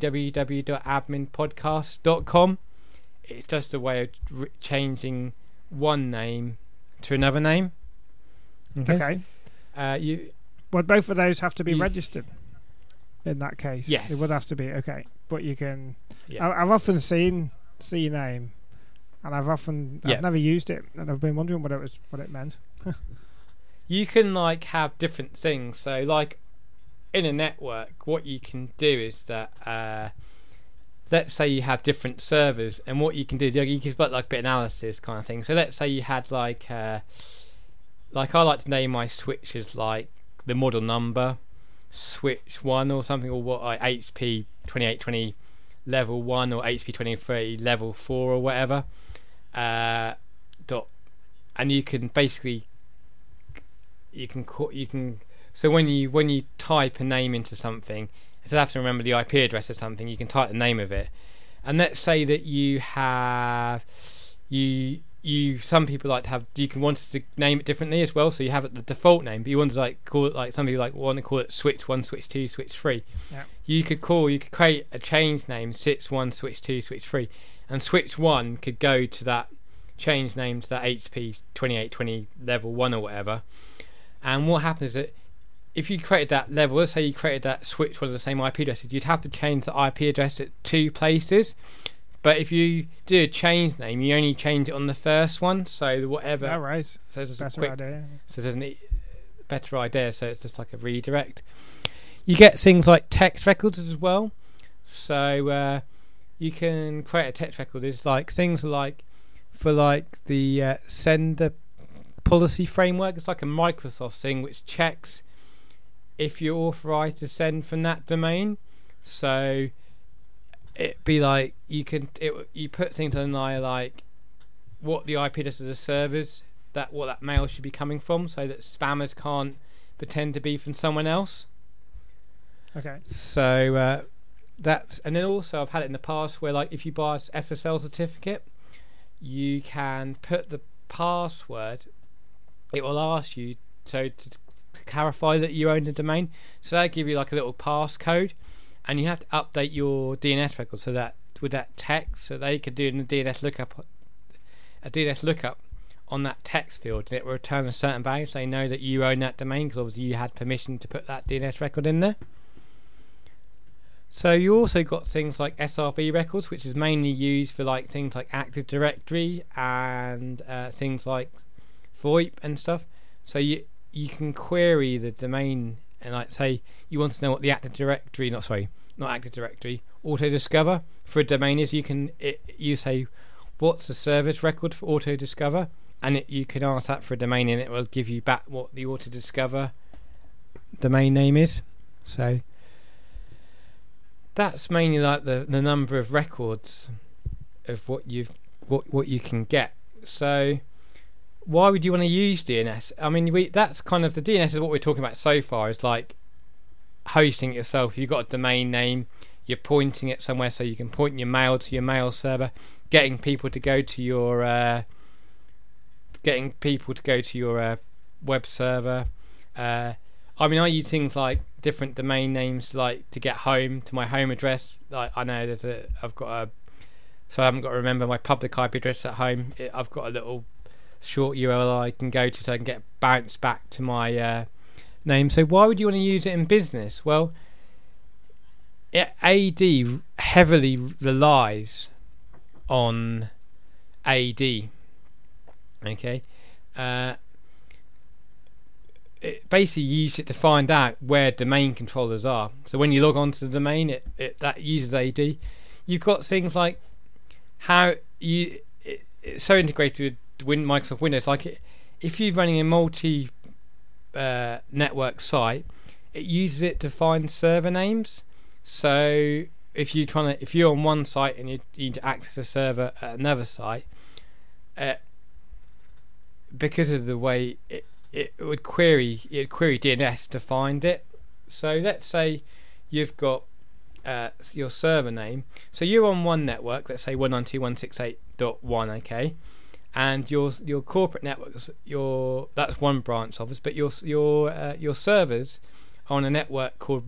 www.adminpodcast.com. It's just a way of changing one name to another name. Okay. Would both of those have to be registered in that case? Yes. It would have to be, okay. But you can... Yeah. I've often seen CNAME, and I've never used it, and I've been wondering what it meant. You can like have different things. So like in a network, what you can do is that let's say you have different servers, and what you can do is you can put like a bit of analysis kind of thing. So let's say you had like I like to name my switches like the model number, switch 1 or something, or what, like HP 2820 level 1 or HP 23 level 4 or whatever. And you can basically so when you type a name into something, instead of having to remember the IP address or something, you can type the name of it. And let's say that you have some people like to have, you can want to name it differently as well, so you have it the default name, but you want to like call it, like some people like want to call it switch 1, switch 2, switch 3. Yeah. You could create a change name, switch 1, switch 2, switch 3, and switch 1 could go to that change name to that HP 2820 level 1 or whatever. And what happens is that if you created that level, let's say you created that switch was the same IP address, you'd have to change the IP address at 2 places. But if you do a change name, you only change it on the first one. So whatever. Oh, right. So there's better idea. So there's a better idea. So it's just like a redirect. You get things like text records as well. So you can create a text record. There's like things like for like the sender policy framework. It's like a Microsoft thing which checks if you're authorized to send from that domain. So it'd be like you put things on like what the IP address of the servers, what that mail should be coming from, so that spammers can't pretend to be from someone else. Okay. So that's, and then also I've had it in the past where like if you buy an SSL certificate, you can put the password. It will ask you to clarify that you own the domain. So they give you like a little passcode, and you have to update your DNS record so that with that text, so they could do a DNS lookup on that text field, and it will return a certain value, so they know that you own that domain because obviously you had permission to put that DNS record in there. So you also got things like SRV records, which is mainly used for like things like Active Directory and things like VoIP and stuff. So you can query the domain and like say you want to know what the Active Directory, not Active Directory, Autodiscover for a domain is. You say what's the service record for Autodiscover, and you can ask that for a domain, and it will give you back what the Autodiscover domain name is. So that's mainly like the number of records of what you can get. So why would you want to use DNS? I mean, that's kind of the DNS is what we're talking about so far. Is like hosting it yourself. You've got a domain name, you're pointing it somewhere, so you can point your mail to your mail server, getting people to go to your web server. I mean, I use things like different domain names, like to get home to my home address. Like I know so I haven't got to remember my public IP address at home. I've got a little short URL I can go to so I can get bounced back to my name. So why would you want to use it in business? Well, AD heavily relies on AD. Okay. It basically uses it to find out where domain controllers are. So when you log on to the domain, that uses AD. You've got things like how it's so integrated with Microsoft Windows. Like if you're running a multi network site, it uses it to find server names. So if you're on one site and you need to access a server at another site, because of the way it would query DNS to find it. So let's say you've got your server name. So you're on one network, let's say 192.168.1, okay, and your corporate networks, that's one branch of us, but your servers are on a network called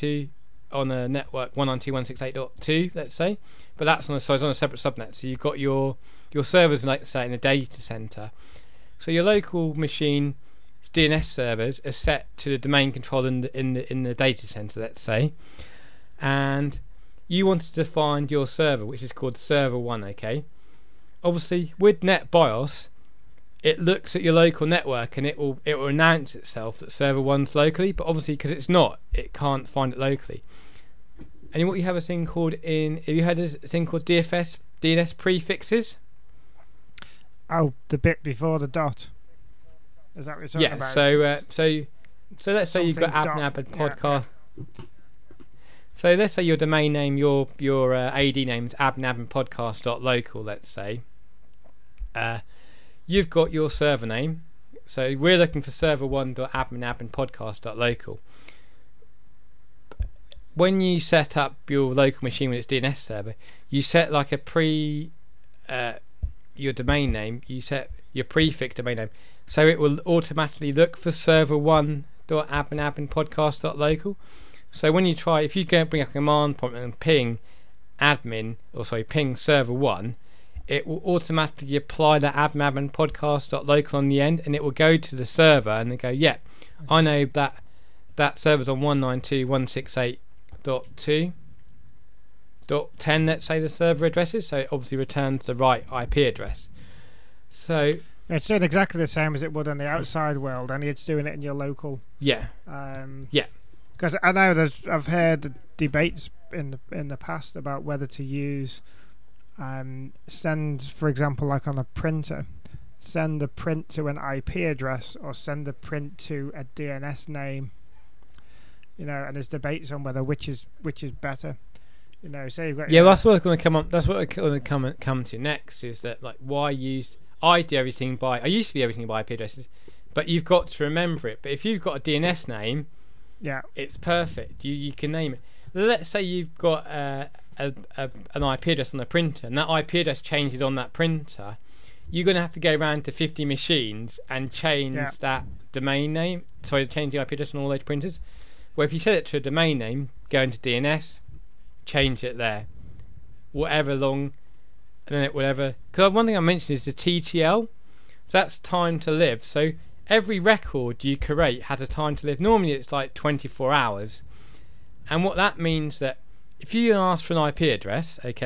192.168.2, let's say, but it's on a separate subnet. So you've got your servers, like say, in a data center. So your local machine DNS servers are set to the domain control in the data center, let's say, and you wanted to find your server, which is called server 1, okay. Obviously with NetBIOS it looks at your local network and it will announce itself that server 1's locally, but obviously because it's not, it can't find it locally. And what you have a thing called have you heard of a thing called DNS prefixes? Oh, the bit before the dot. Is that what you're talking about? So let's say you've got ABNAB and podcast. Yeah. So let's say your domain name, your AD name is ABNAB and podcast.local, let's say. You've got your server name. So we're looking for server1.abnab and podcast.local. When you set up your local machine with its DNS server, you set like your domain name, you set your prefix domain name, so it will automatically look for server1.abnab and podcast.local. So when you try, if you go bring up a command prompt and ping ping server 1, it will automatically apply the abnab and podcast.local on the end, and it will go to the server and then go, I know that server's on 192.168.2.10, let's say the server address is, so it obviously returns the right IP address. So it's doing exactly the same as it would in the outside world, only it's doing it in your local. Yeah. Because I know I've heard debates in the past about whether to use send, for example, like on a printer, send the print to an IP address or send the print to a DNS name. And there's debates on whether which is better. Say you've got that's what I was going to come up. That's what I'm going to come to next. Is that like why I do everything by. I used to be everything by IP addresses, but you've got to remember it. But if you've got a DNS name, it's perfect. You can name it. Let's say you've got an IP address on the printer, and that IP address changes on that printer. You're going to have to go around to 50 machines and change that domain name. Sorry, change the IP address on all those printers. Well, if you set it to a domain name, go into DNS, change it there, whatever long, and then whatever. Because one thing I mentioned is the TTL. So that's time to live. So every record you create has a time to live. Normally it's like 24 hours. And what that means that if you ask for an IP address, if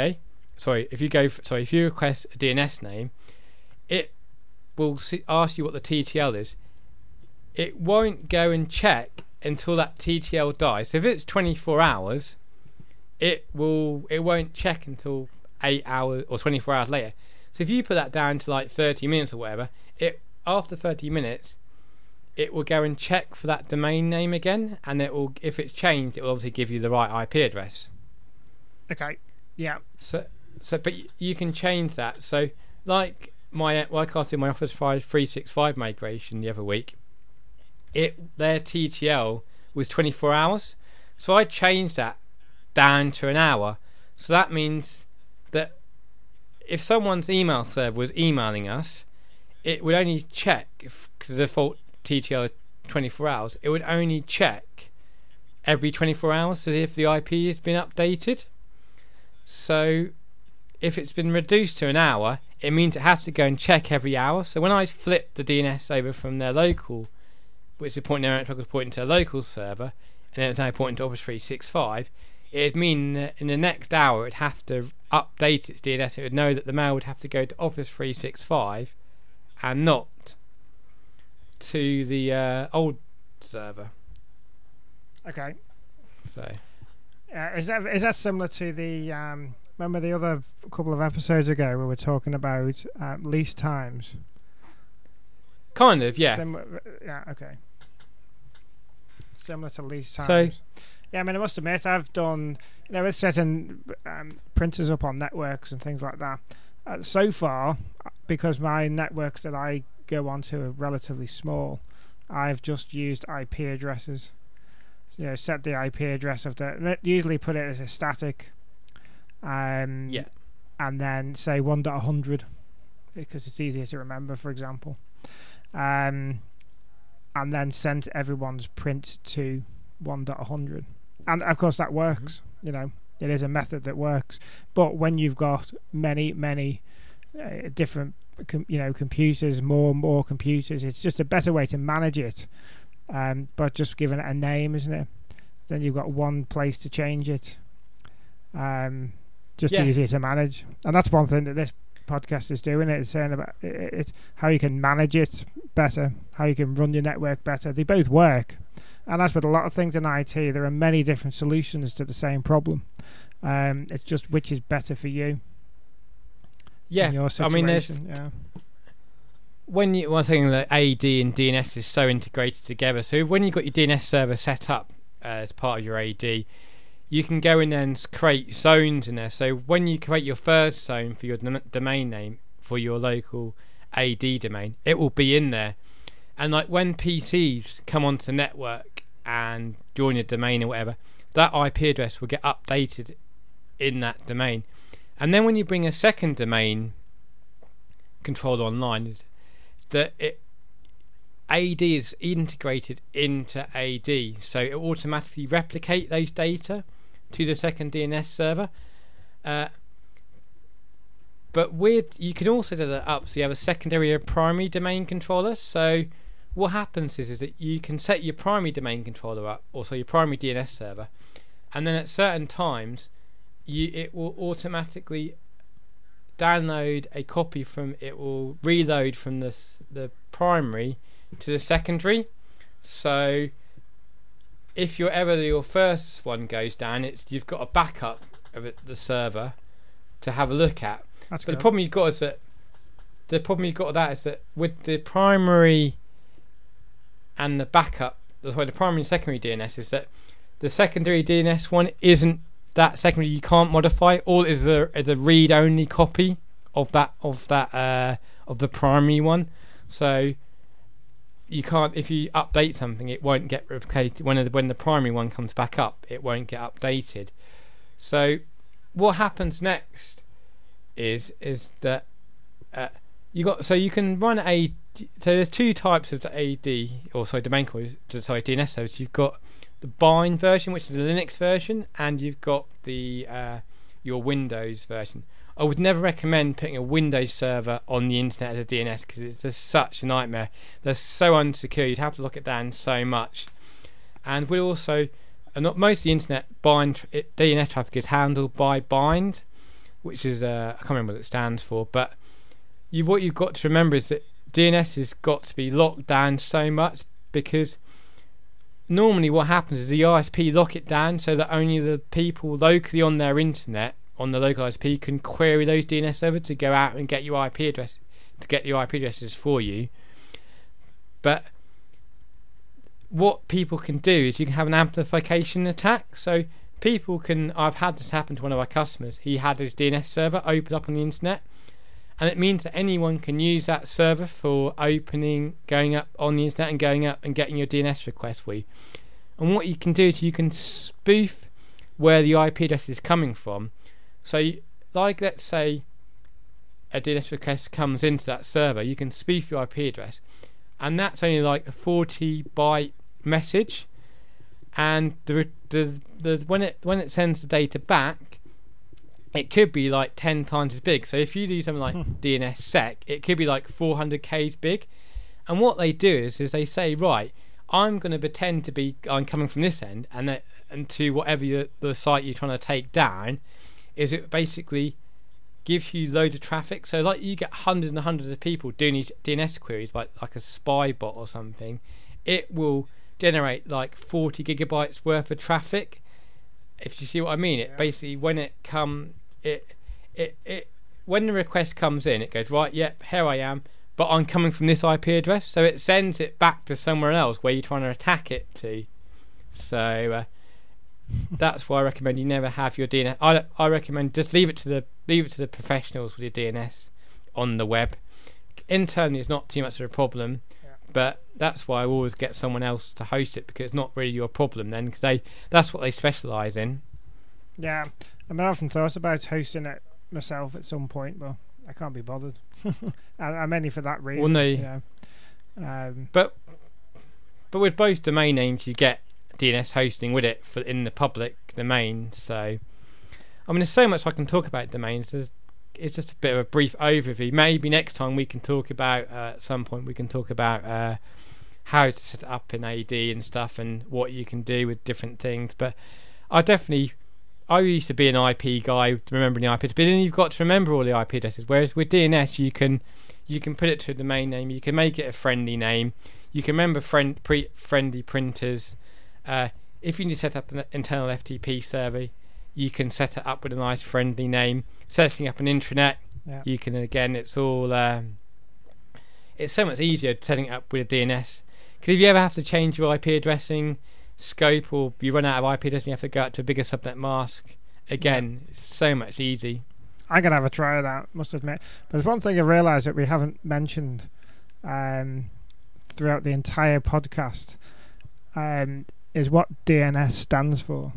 you request a DNS name, it will ask you what the TTL is. It won't go and check until that TTL dies. So if it's 24 hours, it won't check until 8 hours or 24 hours later. So if you put that down to like 30 minutes or whatever, after 30 minutes, it will go and check for that domain name again, and if it's changed, it will obviously give you the right IP address. Okay. Yeah. So but you can change that. So like I got in my Office 365 migration the other week, their TTL was 24 hours. So I changed that down to an hour. So that means that if someone's email server was emailing us, it would only check if the default TTL 24 hours, it would only check every 24 hours to see if the IP has been updated. So if it's been reduced to an hour, it means it has to go and check every hour. So when I flip the DNS over from their local, which is pointing their network is pointing to a local server, and then it's now pointing to Office 365, it'd mean that in the next hour it'd have to update its DNS. It would know that the mail would have to go to Office 365 and not to the old server. Okay. So is that similar to the remember the other couple of episodes ago we were talking about lease times? Kind of, yeah. Yeah, okay. Similar to lease times. So, yeah, I mean, I must admit, I've done, with setting printers up on networks and things like that. So far, because my networks that I go onto are relatively small, I've just used IP addresses. Set the IP address of usually put it as a static. yeah. And then say 1.100 because it's easier to remember, for example. And then send everyone's print to 1.100. And of course that works. It is a method that works. But when you've got many different computers, more computers, it's just a better way to manage it. But just giving it a name, isn't it? Then you've got one place to change it. Just easier to manage. And that's one thing that this podcast is doing. It's saying about it's how you can manage it better, how you can run your network better. They both work. And as with a lot of things in IT, there are many different solutions to the same problem. It's just which is better for you. Yeah, in your situation. I mean, there's one thing that AD and DNS is so integrated together. So when you've got your DNS server set up as part of your AD, you can go in there and create zones in there. So when you create your first zone for your domain name for your local AD domain, it will be in there. And like when PCs come onto the network and join a domain or whatever, that IP address will get updated in that domain. And then when you bring a second domain controller online, that AD is integrated into AD, so it will automatically replicate those data to the second DNS server. But you can also set that up so you have a secondary or primary domain controller. So what happens is that you can set your primary domain controller up, also your primary DNS server, and then at certain times it will automatically download a copy it will reload from the primary to the secondary. So if your first one goes down, you've got a backup of the server to have a look at. That's but good. the problem you've got is that with the primary and the backup, the primary and secondary DNS, is that the secondary DNS one isn't that secondary. You can't modify. All is a read-only copy of the primary one. So you can't, if you update something, it won't get replicated. When the primary one comes back up, it won't get updated. So what happens next is that you can run so there's two types of domain calls, DNS servers. You've got the bind version, which is the Linux version, and you've got the your Windows version. I would never recommend putting a Windows server on the internet as a DNS because it's just such a nightmare. They're so unsecure. You'd have to lock it down so much. And we also, not most of the internet DNS traffic is handled by bind, which is I can't remember what it stands for. But what you've got to remember is that DNS has got to be locked down so much, because normally what happens is the ISP lock it down so that only the people locally on their internet, on the local ISP, can query those DNS servers to go out and get your IP address, to get your IP addresses for you. But what people can do is you can have an amplification attack. So I've had this happen to one of our customers. He had his DNS server open up on the internet, and it means that anyone can use that server for going up on the internet and going up and getting your DNS request for you. And what you can do is you can spoof where the IP address is coming from. So let's say a DNS request comes into that server, you can spoof your IP address, and that's only like a 40 byte message, and the when it sends the data back, it could be like 10 times as big. So if you do something like DNSSEC, it could be like 400 k's big. And what they do is they say, right, I'm going to pretend to be I'm coming from this end, and to whatever the site you're trying to take down, is it basically gives you loads of traffic. So like you get hundreds and hundreds of people doing these DNS queries, like a spy bot or something. It will generate like 40 gigabytes worth of traffic. If you see what I mean, it basically when the request comes in, it goes, right, yep, here I am, but I'm coming from this IP address, so it sends it back to somewhere else where you're trying to attack it to. So that's why I recommend you never have your DNS. I recommend just leave it to the professionals with your DNS on the web. Internally, it's not too much of a problem, but that's why I always get someone else to host it, because it's not really your problem then, because that's what they specialise in. Yeah, I mean, I often thought about hosting it myself at some point, but I can't be bothered. I'm only for that reason. Well, no. But with both domain names, you get DNS hosting with it in the public domain. So, I mean, there's so much I can talk about domains. It's just a bit of a brief overview. Maybe next time we can talk about at some point we can talk about how to set it up in AD and stuff, and what you can do with different things. But I used to be an IP guy, remembering the IP address, but then you've got to remember all the IP addresses. Whereas with DNS, you can put it to a domain name, you can make it a friendly name, you can remember friendly printers. If you need to set up an internal FTP server, you can set it up with a nice friendly name. Setting up an intranet, you can, again, it's all it's so much easier setting it up with a DNS. Because if you ever have to change your IP addressing scope, or you run out of IP address and you have to go out to a bigger subnet mask, again, it's so much easy. I'm going to have a try of that, must admit. But there's one thing I realised that we haven't mentioned throughout the entire podcast, is what DNS stands for.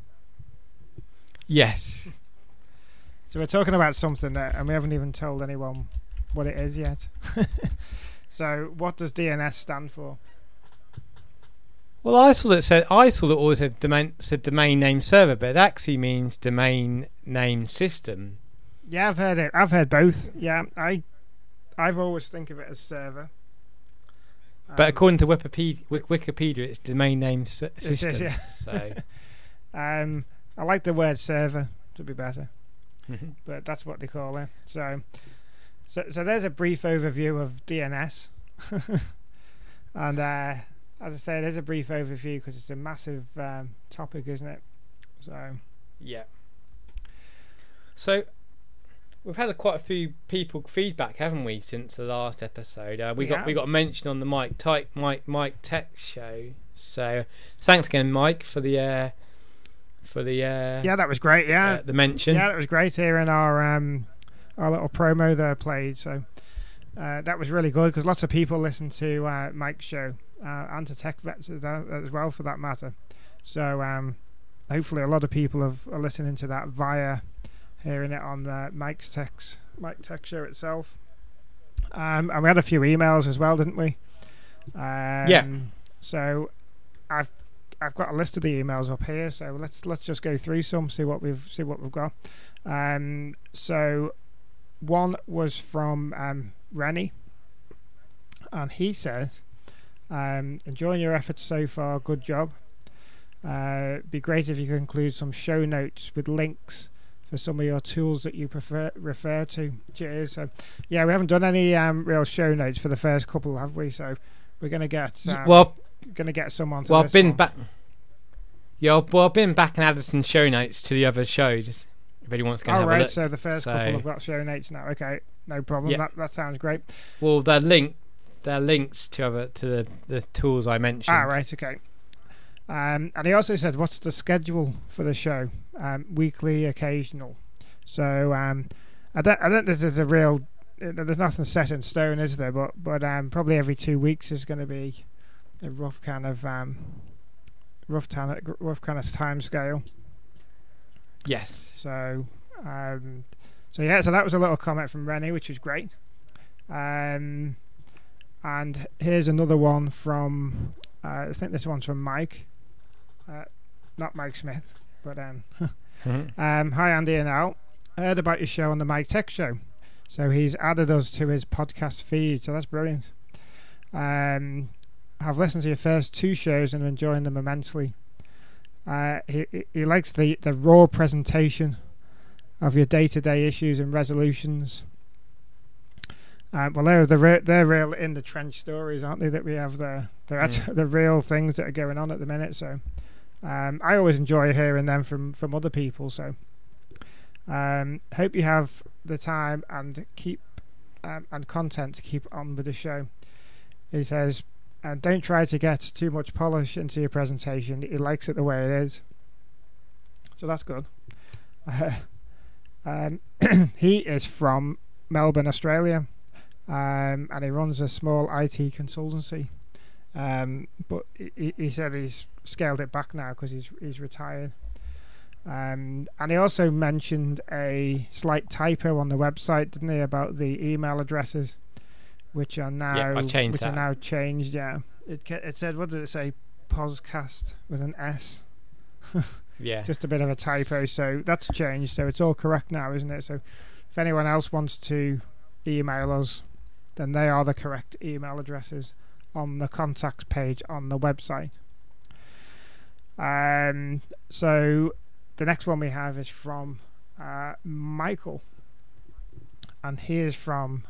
Yes. So we're talking about something and we haven't even told anyone what it is yet. So what does DNS stand for? Well, I thought it always said domain name server, but it actually means domain name system. Yeah, I've heard it. I've heard both. Yeah, I've always think of it as server. But according to Wikipedia, it's domain name system. It is, yeah. So, I like the word server to be better, but that's what they call it. So there's a brief overview of DNS, and as I say, there's a brief overview because it's a massive topic, isn't it? So yeah. So we've had quite a few people feedback, haven't we, since the last episode? We got a mention on the Mike Tech show. So thanks again, Mike, for the yeah, that was great. Yeah, the mention. Yeah, that was great hearing our little promo there played. So that was really good because lots of people listen to Mike's show and to Tech Vets as well, for that matter. So hopefully a lot of people are listening to that via hearing it on Mike Tech show itself. And we had a few emails as well, didn't we? Yeah. So I've got a list of the emails up here, so let's just go through some, see what we've got. So one was from Rennie, and he says, enjoying your efforts so far, good job. Be great if you could include some show notes with links for some of your tools that you refer to. Cheers. So yeah, we haven't done any real show notes for the first couple, have we? So we're going to get someone to I've been back. Yeah, well, I've been back and added some show notes to the other shows. If anyone's going to have a look. So the first couple have got show notes now. Okay, no problem. Yeah. That sounds great. Well, they're links to the tools I mentioned. Right. Okay. And he also said, "What's the schedule for the show? Weekly, occasional." So I don't think there's there's nothing set in stone, is there? But probably every 2 weeks is going to be a rough kind of time scale. Yes. So yeah. So that was a little comment from Rennie, which was great. And here's another one from, I think this one's from Mike, not Mike Smith, but hi Andy and Al, I heard about your show on the Mike Tech Show, so he's added us to his podcast feed, so that's brilliant. I've listened to your first 2 shows and I'm enjoying them immensely. He likes the raw presentation of your day-to-day issues and resolutions. Well, they're real in the trench stories, aren't they? That we have they're actually the real things that are going on at the minute. So I always enjoy hearing them from other people. So hope you have the time and keep and content to keep on with the show. He says, don't try to get too much polish into your presentation. He likes it the way it is. So that's good. He is from Melbourne, Australia. And he runs a small IT consultancy, but he said he's scaled it back now because he's retired. And he also mentioned a slight typo on the website, didn't he, about the email addresses, which are now now changed. Yeah, it said, what did it say? Podcast with an S. Yeah, just a bit of a typo. So that's changed. So it's all correct now, isn't it? So if anyone else wants to email us, then they are the correct email addresses on the contacts page on the website. So the next one we have is from Michael, and he is from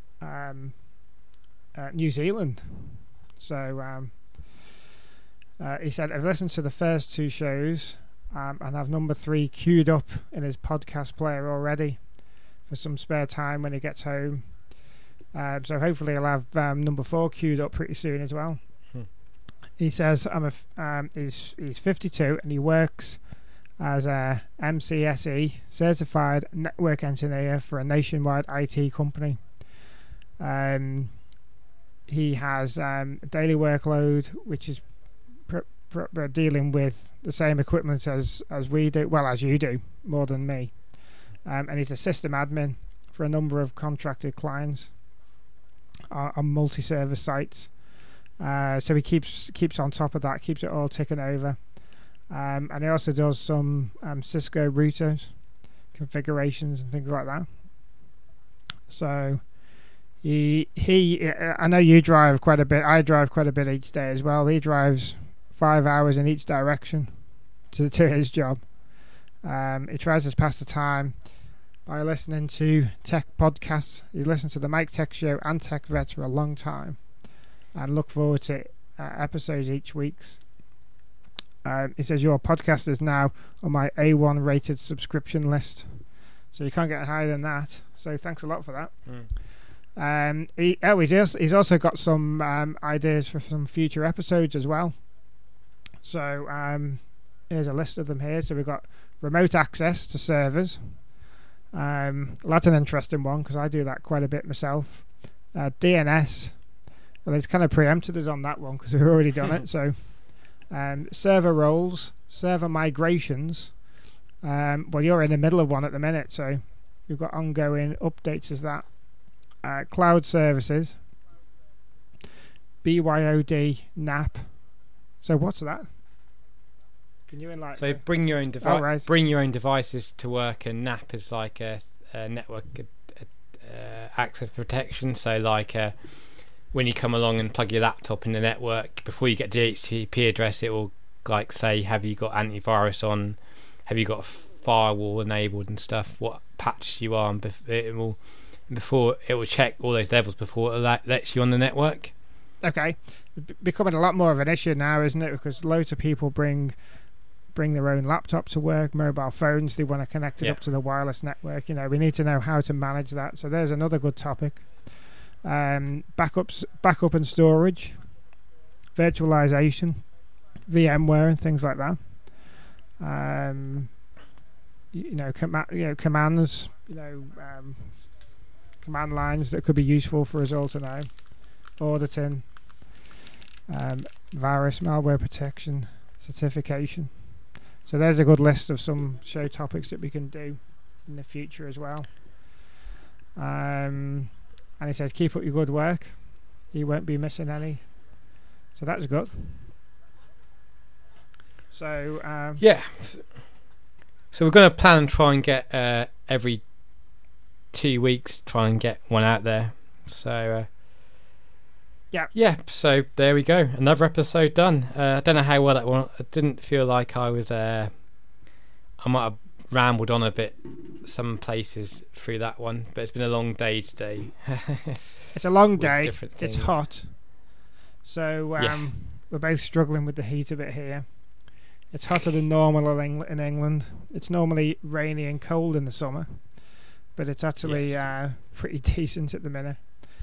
New Zealand. So he said, I've listened to the first 2 shows and have number 3 queued up in his podcast player already for some spare time when he gets home. So hopefully he'll have number 4 queued up pretty soon as well. He says he's 52 and he works as a MCSE certified network engineer for a nationwide IT company. He has a daily workload which is dealing with the same equipment as we do, well, as you do, more than me. And he's a system admin for a number of contracted clients on multi-service sites. So he keeps on top of that, keeps it all ticking over. And he also does some Cisco routers, configurations and things like that. So he I know you drive quite a bit. I drive quite a bit each day as well. He drives 5 hours in each direction to his job. He tries to pass the time by listening to tech podcasts. He listened to the Mike Tech Show and Tech Vets for a long time and look forward to episodes each week. He says your podcast is now on my A1 rated subscription list, so you can't get higher than that, so thanks a lot for that. He's also got some ideas for some future episodes as well. So here's a list of them here. So we've got remote access to servers. That's an interesting one because I do that quite a bit myself. DNS, well, it's kind of preempted us on that one because we've already done it. So server roles, server migrations. Well, you're in the middle of one at the minute, so we've got ongoing updates as that. Cloud services, BYOD, NAP. So what's that? Can you enlighten? So bring your own device. Bring your own devices to work, and NAP is like a network access protection. So like when you come along and plug your laptop in the network, before you get the HTTP address, it will like say, have you got antivirus on? Have you got firewall enabled and stuff? What patch you are, and before it will check all those levels before it lets you on the network. Okay, becoming a lot more of an issue now, isn't it? Because loads of people bring their own laptop to work, mobile phones. They want to connect it up to the wireless network. You know, we need to know how to manage that. So there's another good topic. Backup and storage, virtualization, VMware, and things like that. Commands. Command lines that could be useful for us all to know. Auditing, virus, malware protection, certification. So there's a good list of some show topics that we can do in the future as well. And he says, keep up your good work. he won't be missing any. So that's good. So yeah. So we're going to plan and try and get every 2 weeks, try and get one out there. So yeah. So there we go. Another episode done. I don't know how well that went. I didn't feel like I was. I might have rambled on a bit some places through that one, but it's been a long day today. It's a long day. It's hot. So we're both struggling with the heat a bit here. It's hotter than normal in England. It's normally rainy and cold in the summer, but it's actually pretty decent at the minute.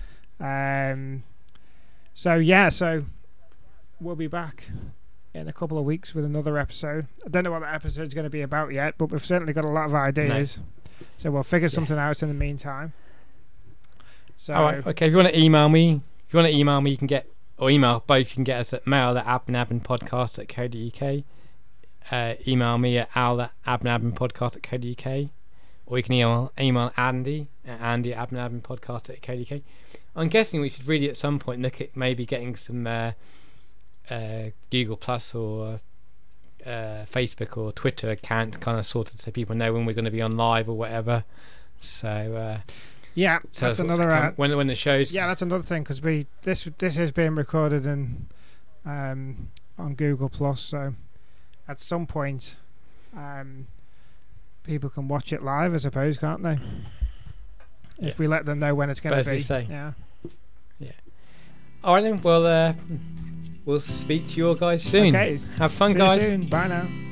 So we'll be back in a couple of weeks with another episode. I don't know what that episode's going to be about yet, but we've certainly got a lot of ideas. No. So we'll figure something out in the meantime. So, all right, okay. If you want to email me, you can get, or email both. You can get us at mail@adminadminpodcast.co.uk. Email me at al@adminadminpodcast.co.uk, or you can email Andy at andy@adminadminpodcast.co.uk. I'm guessing we should really at some point look at maybe getting some Google Plus or Facebook or Twitter accounts kind of sorted so people know when we're going to be on live or whatever. So that's another when the shows. Yeah, that's another thing, because this is being recorded on Google Plus, so at some point people can watch it live, I suppose, can't they? If we let them know when it's going to be. Yeah. All right then. Well, we'll speak to you all guys soon. Okay. Have fun, See guys. you soon. Bye now.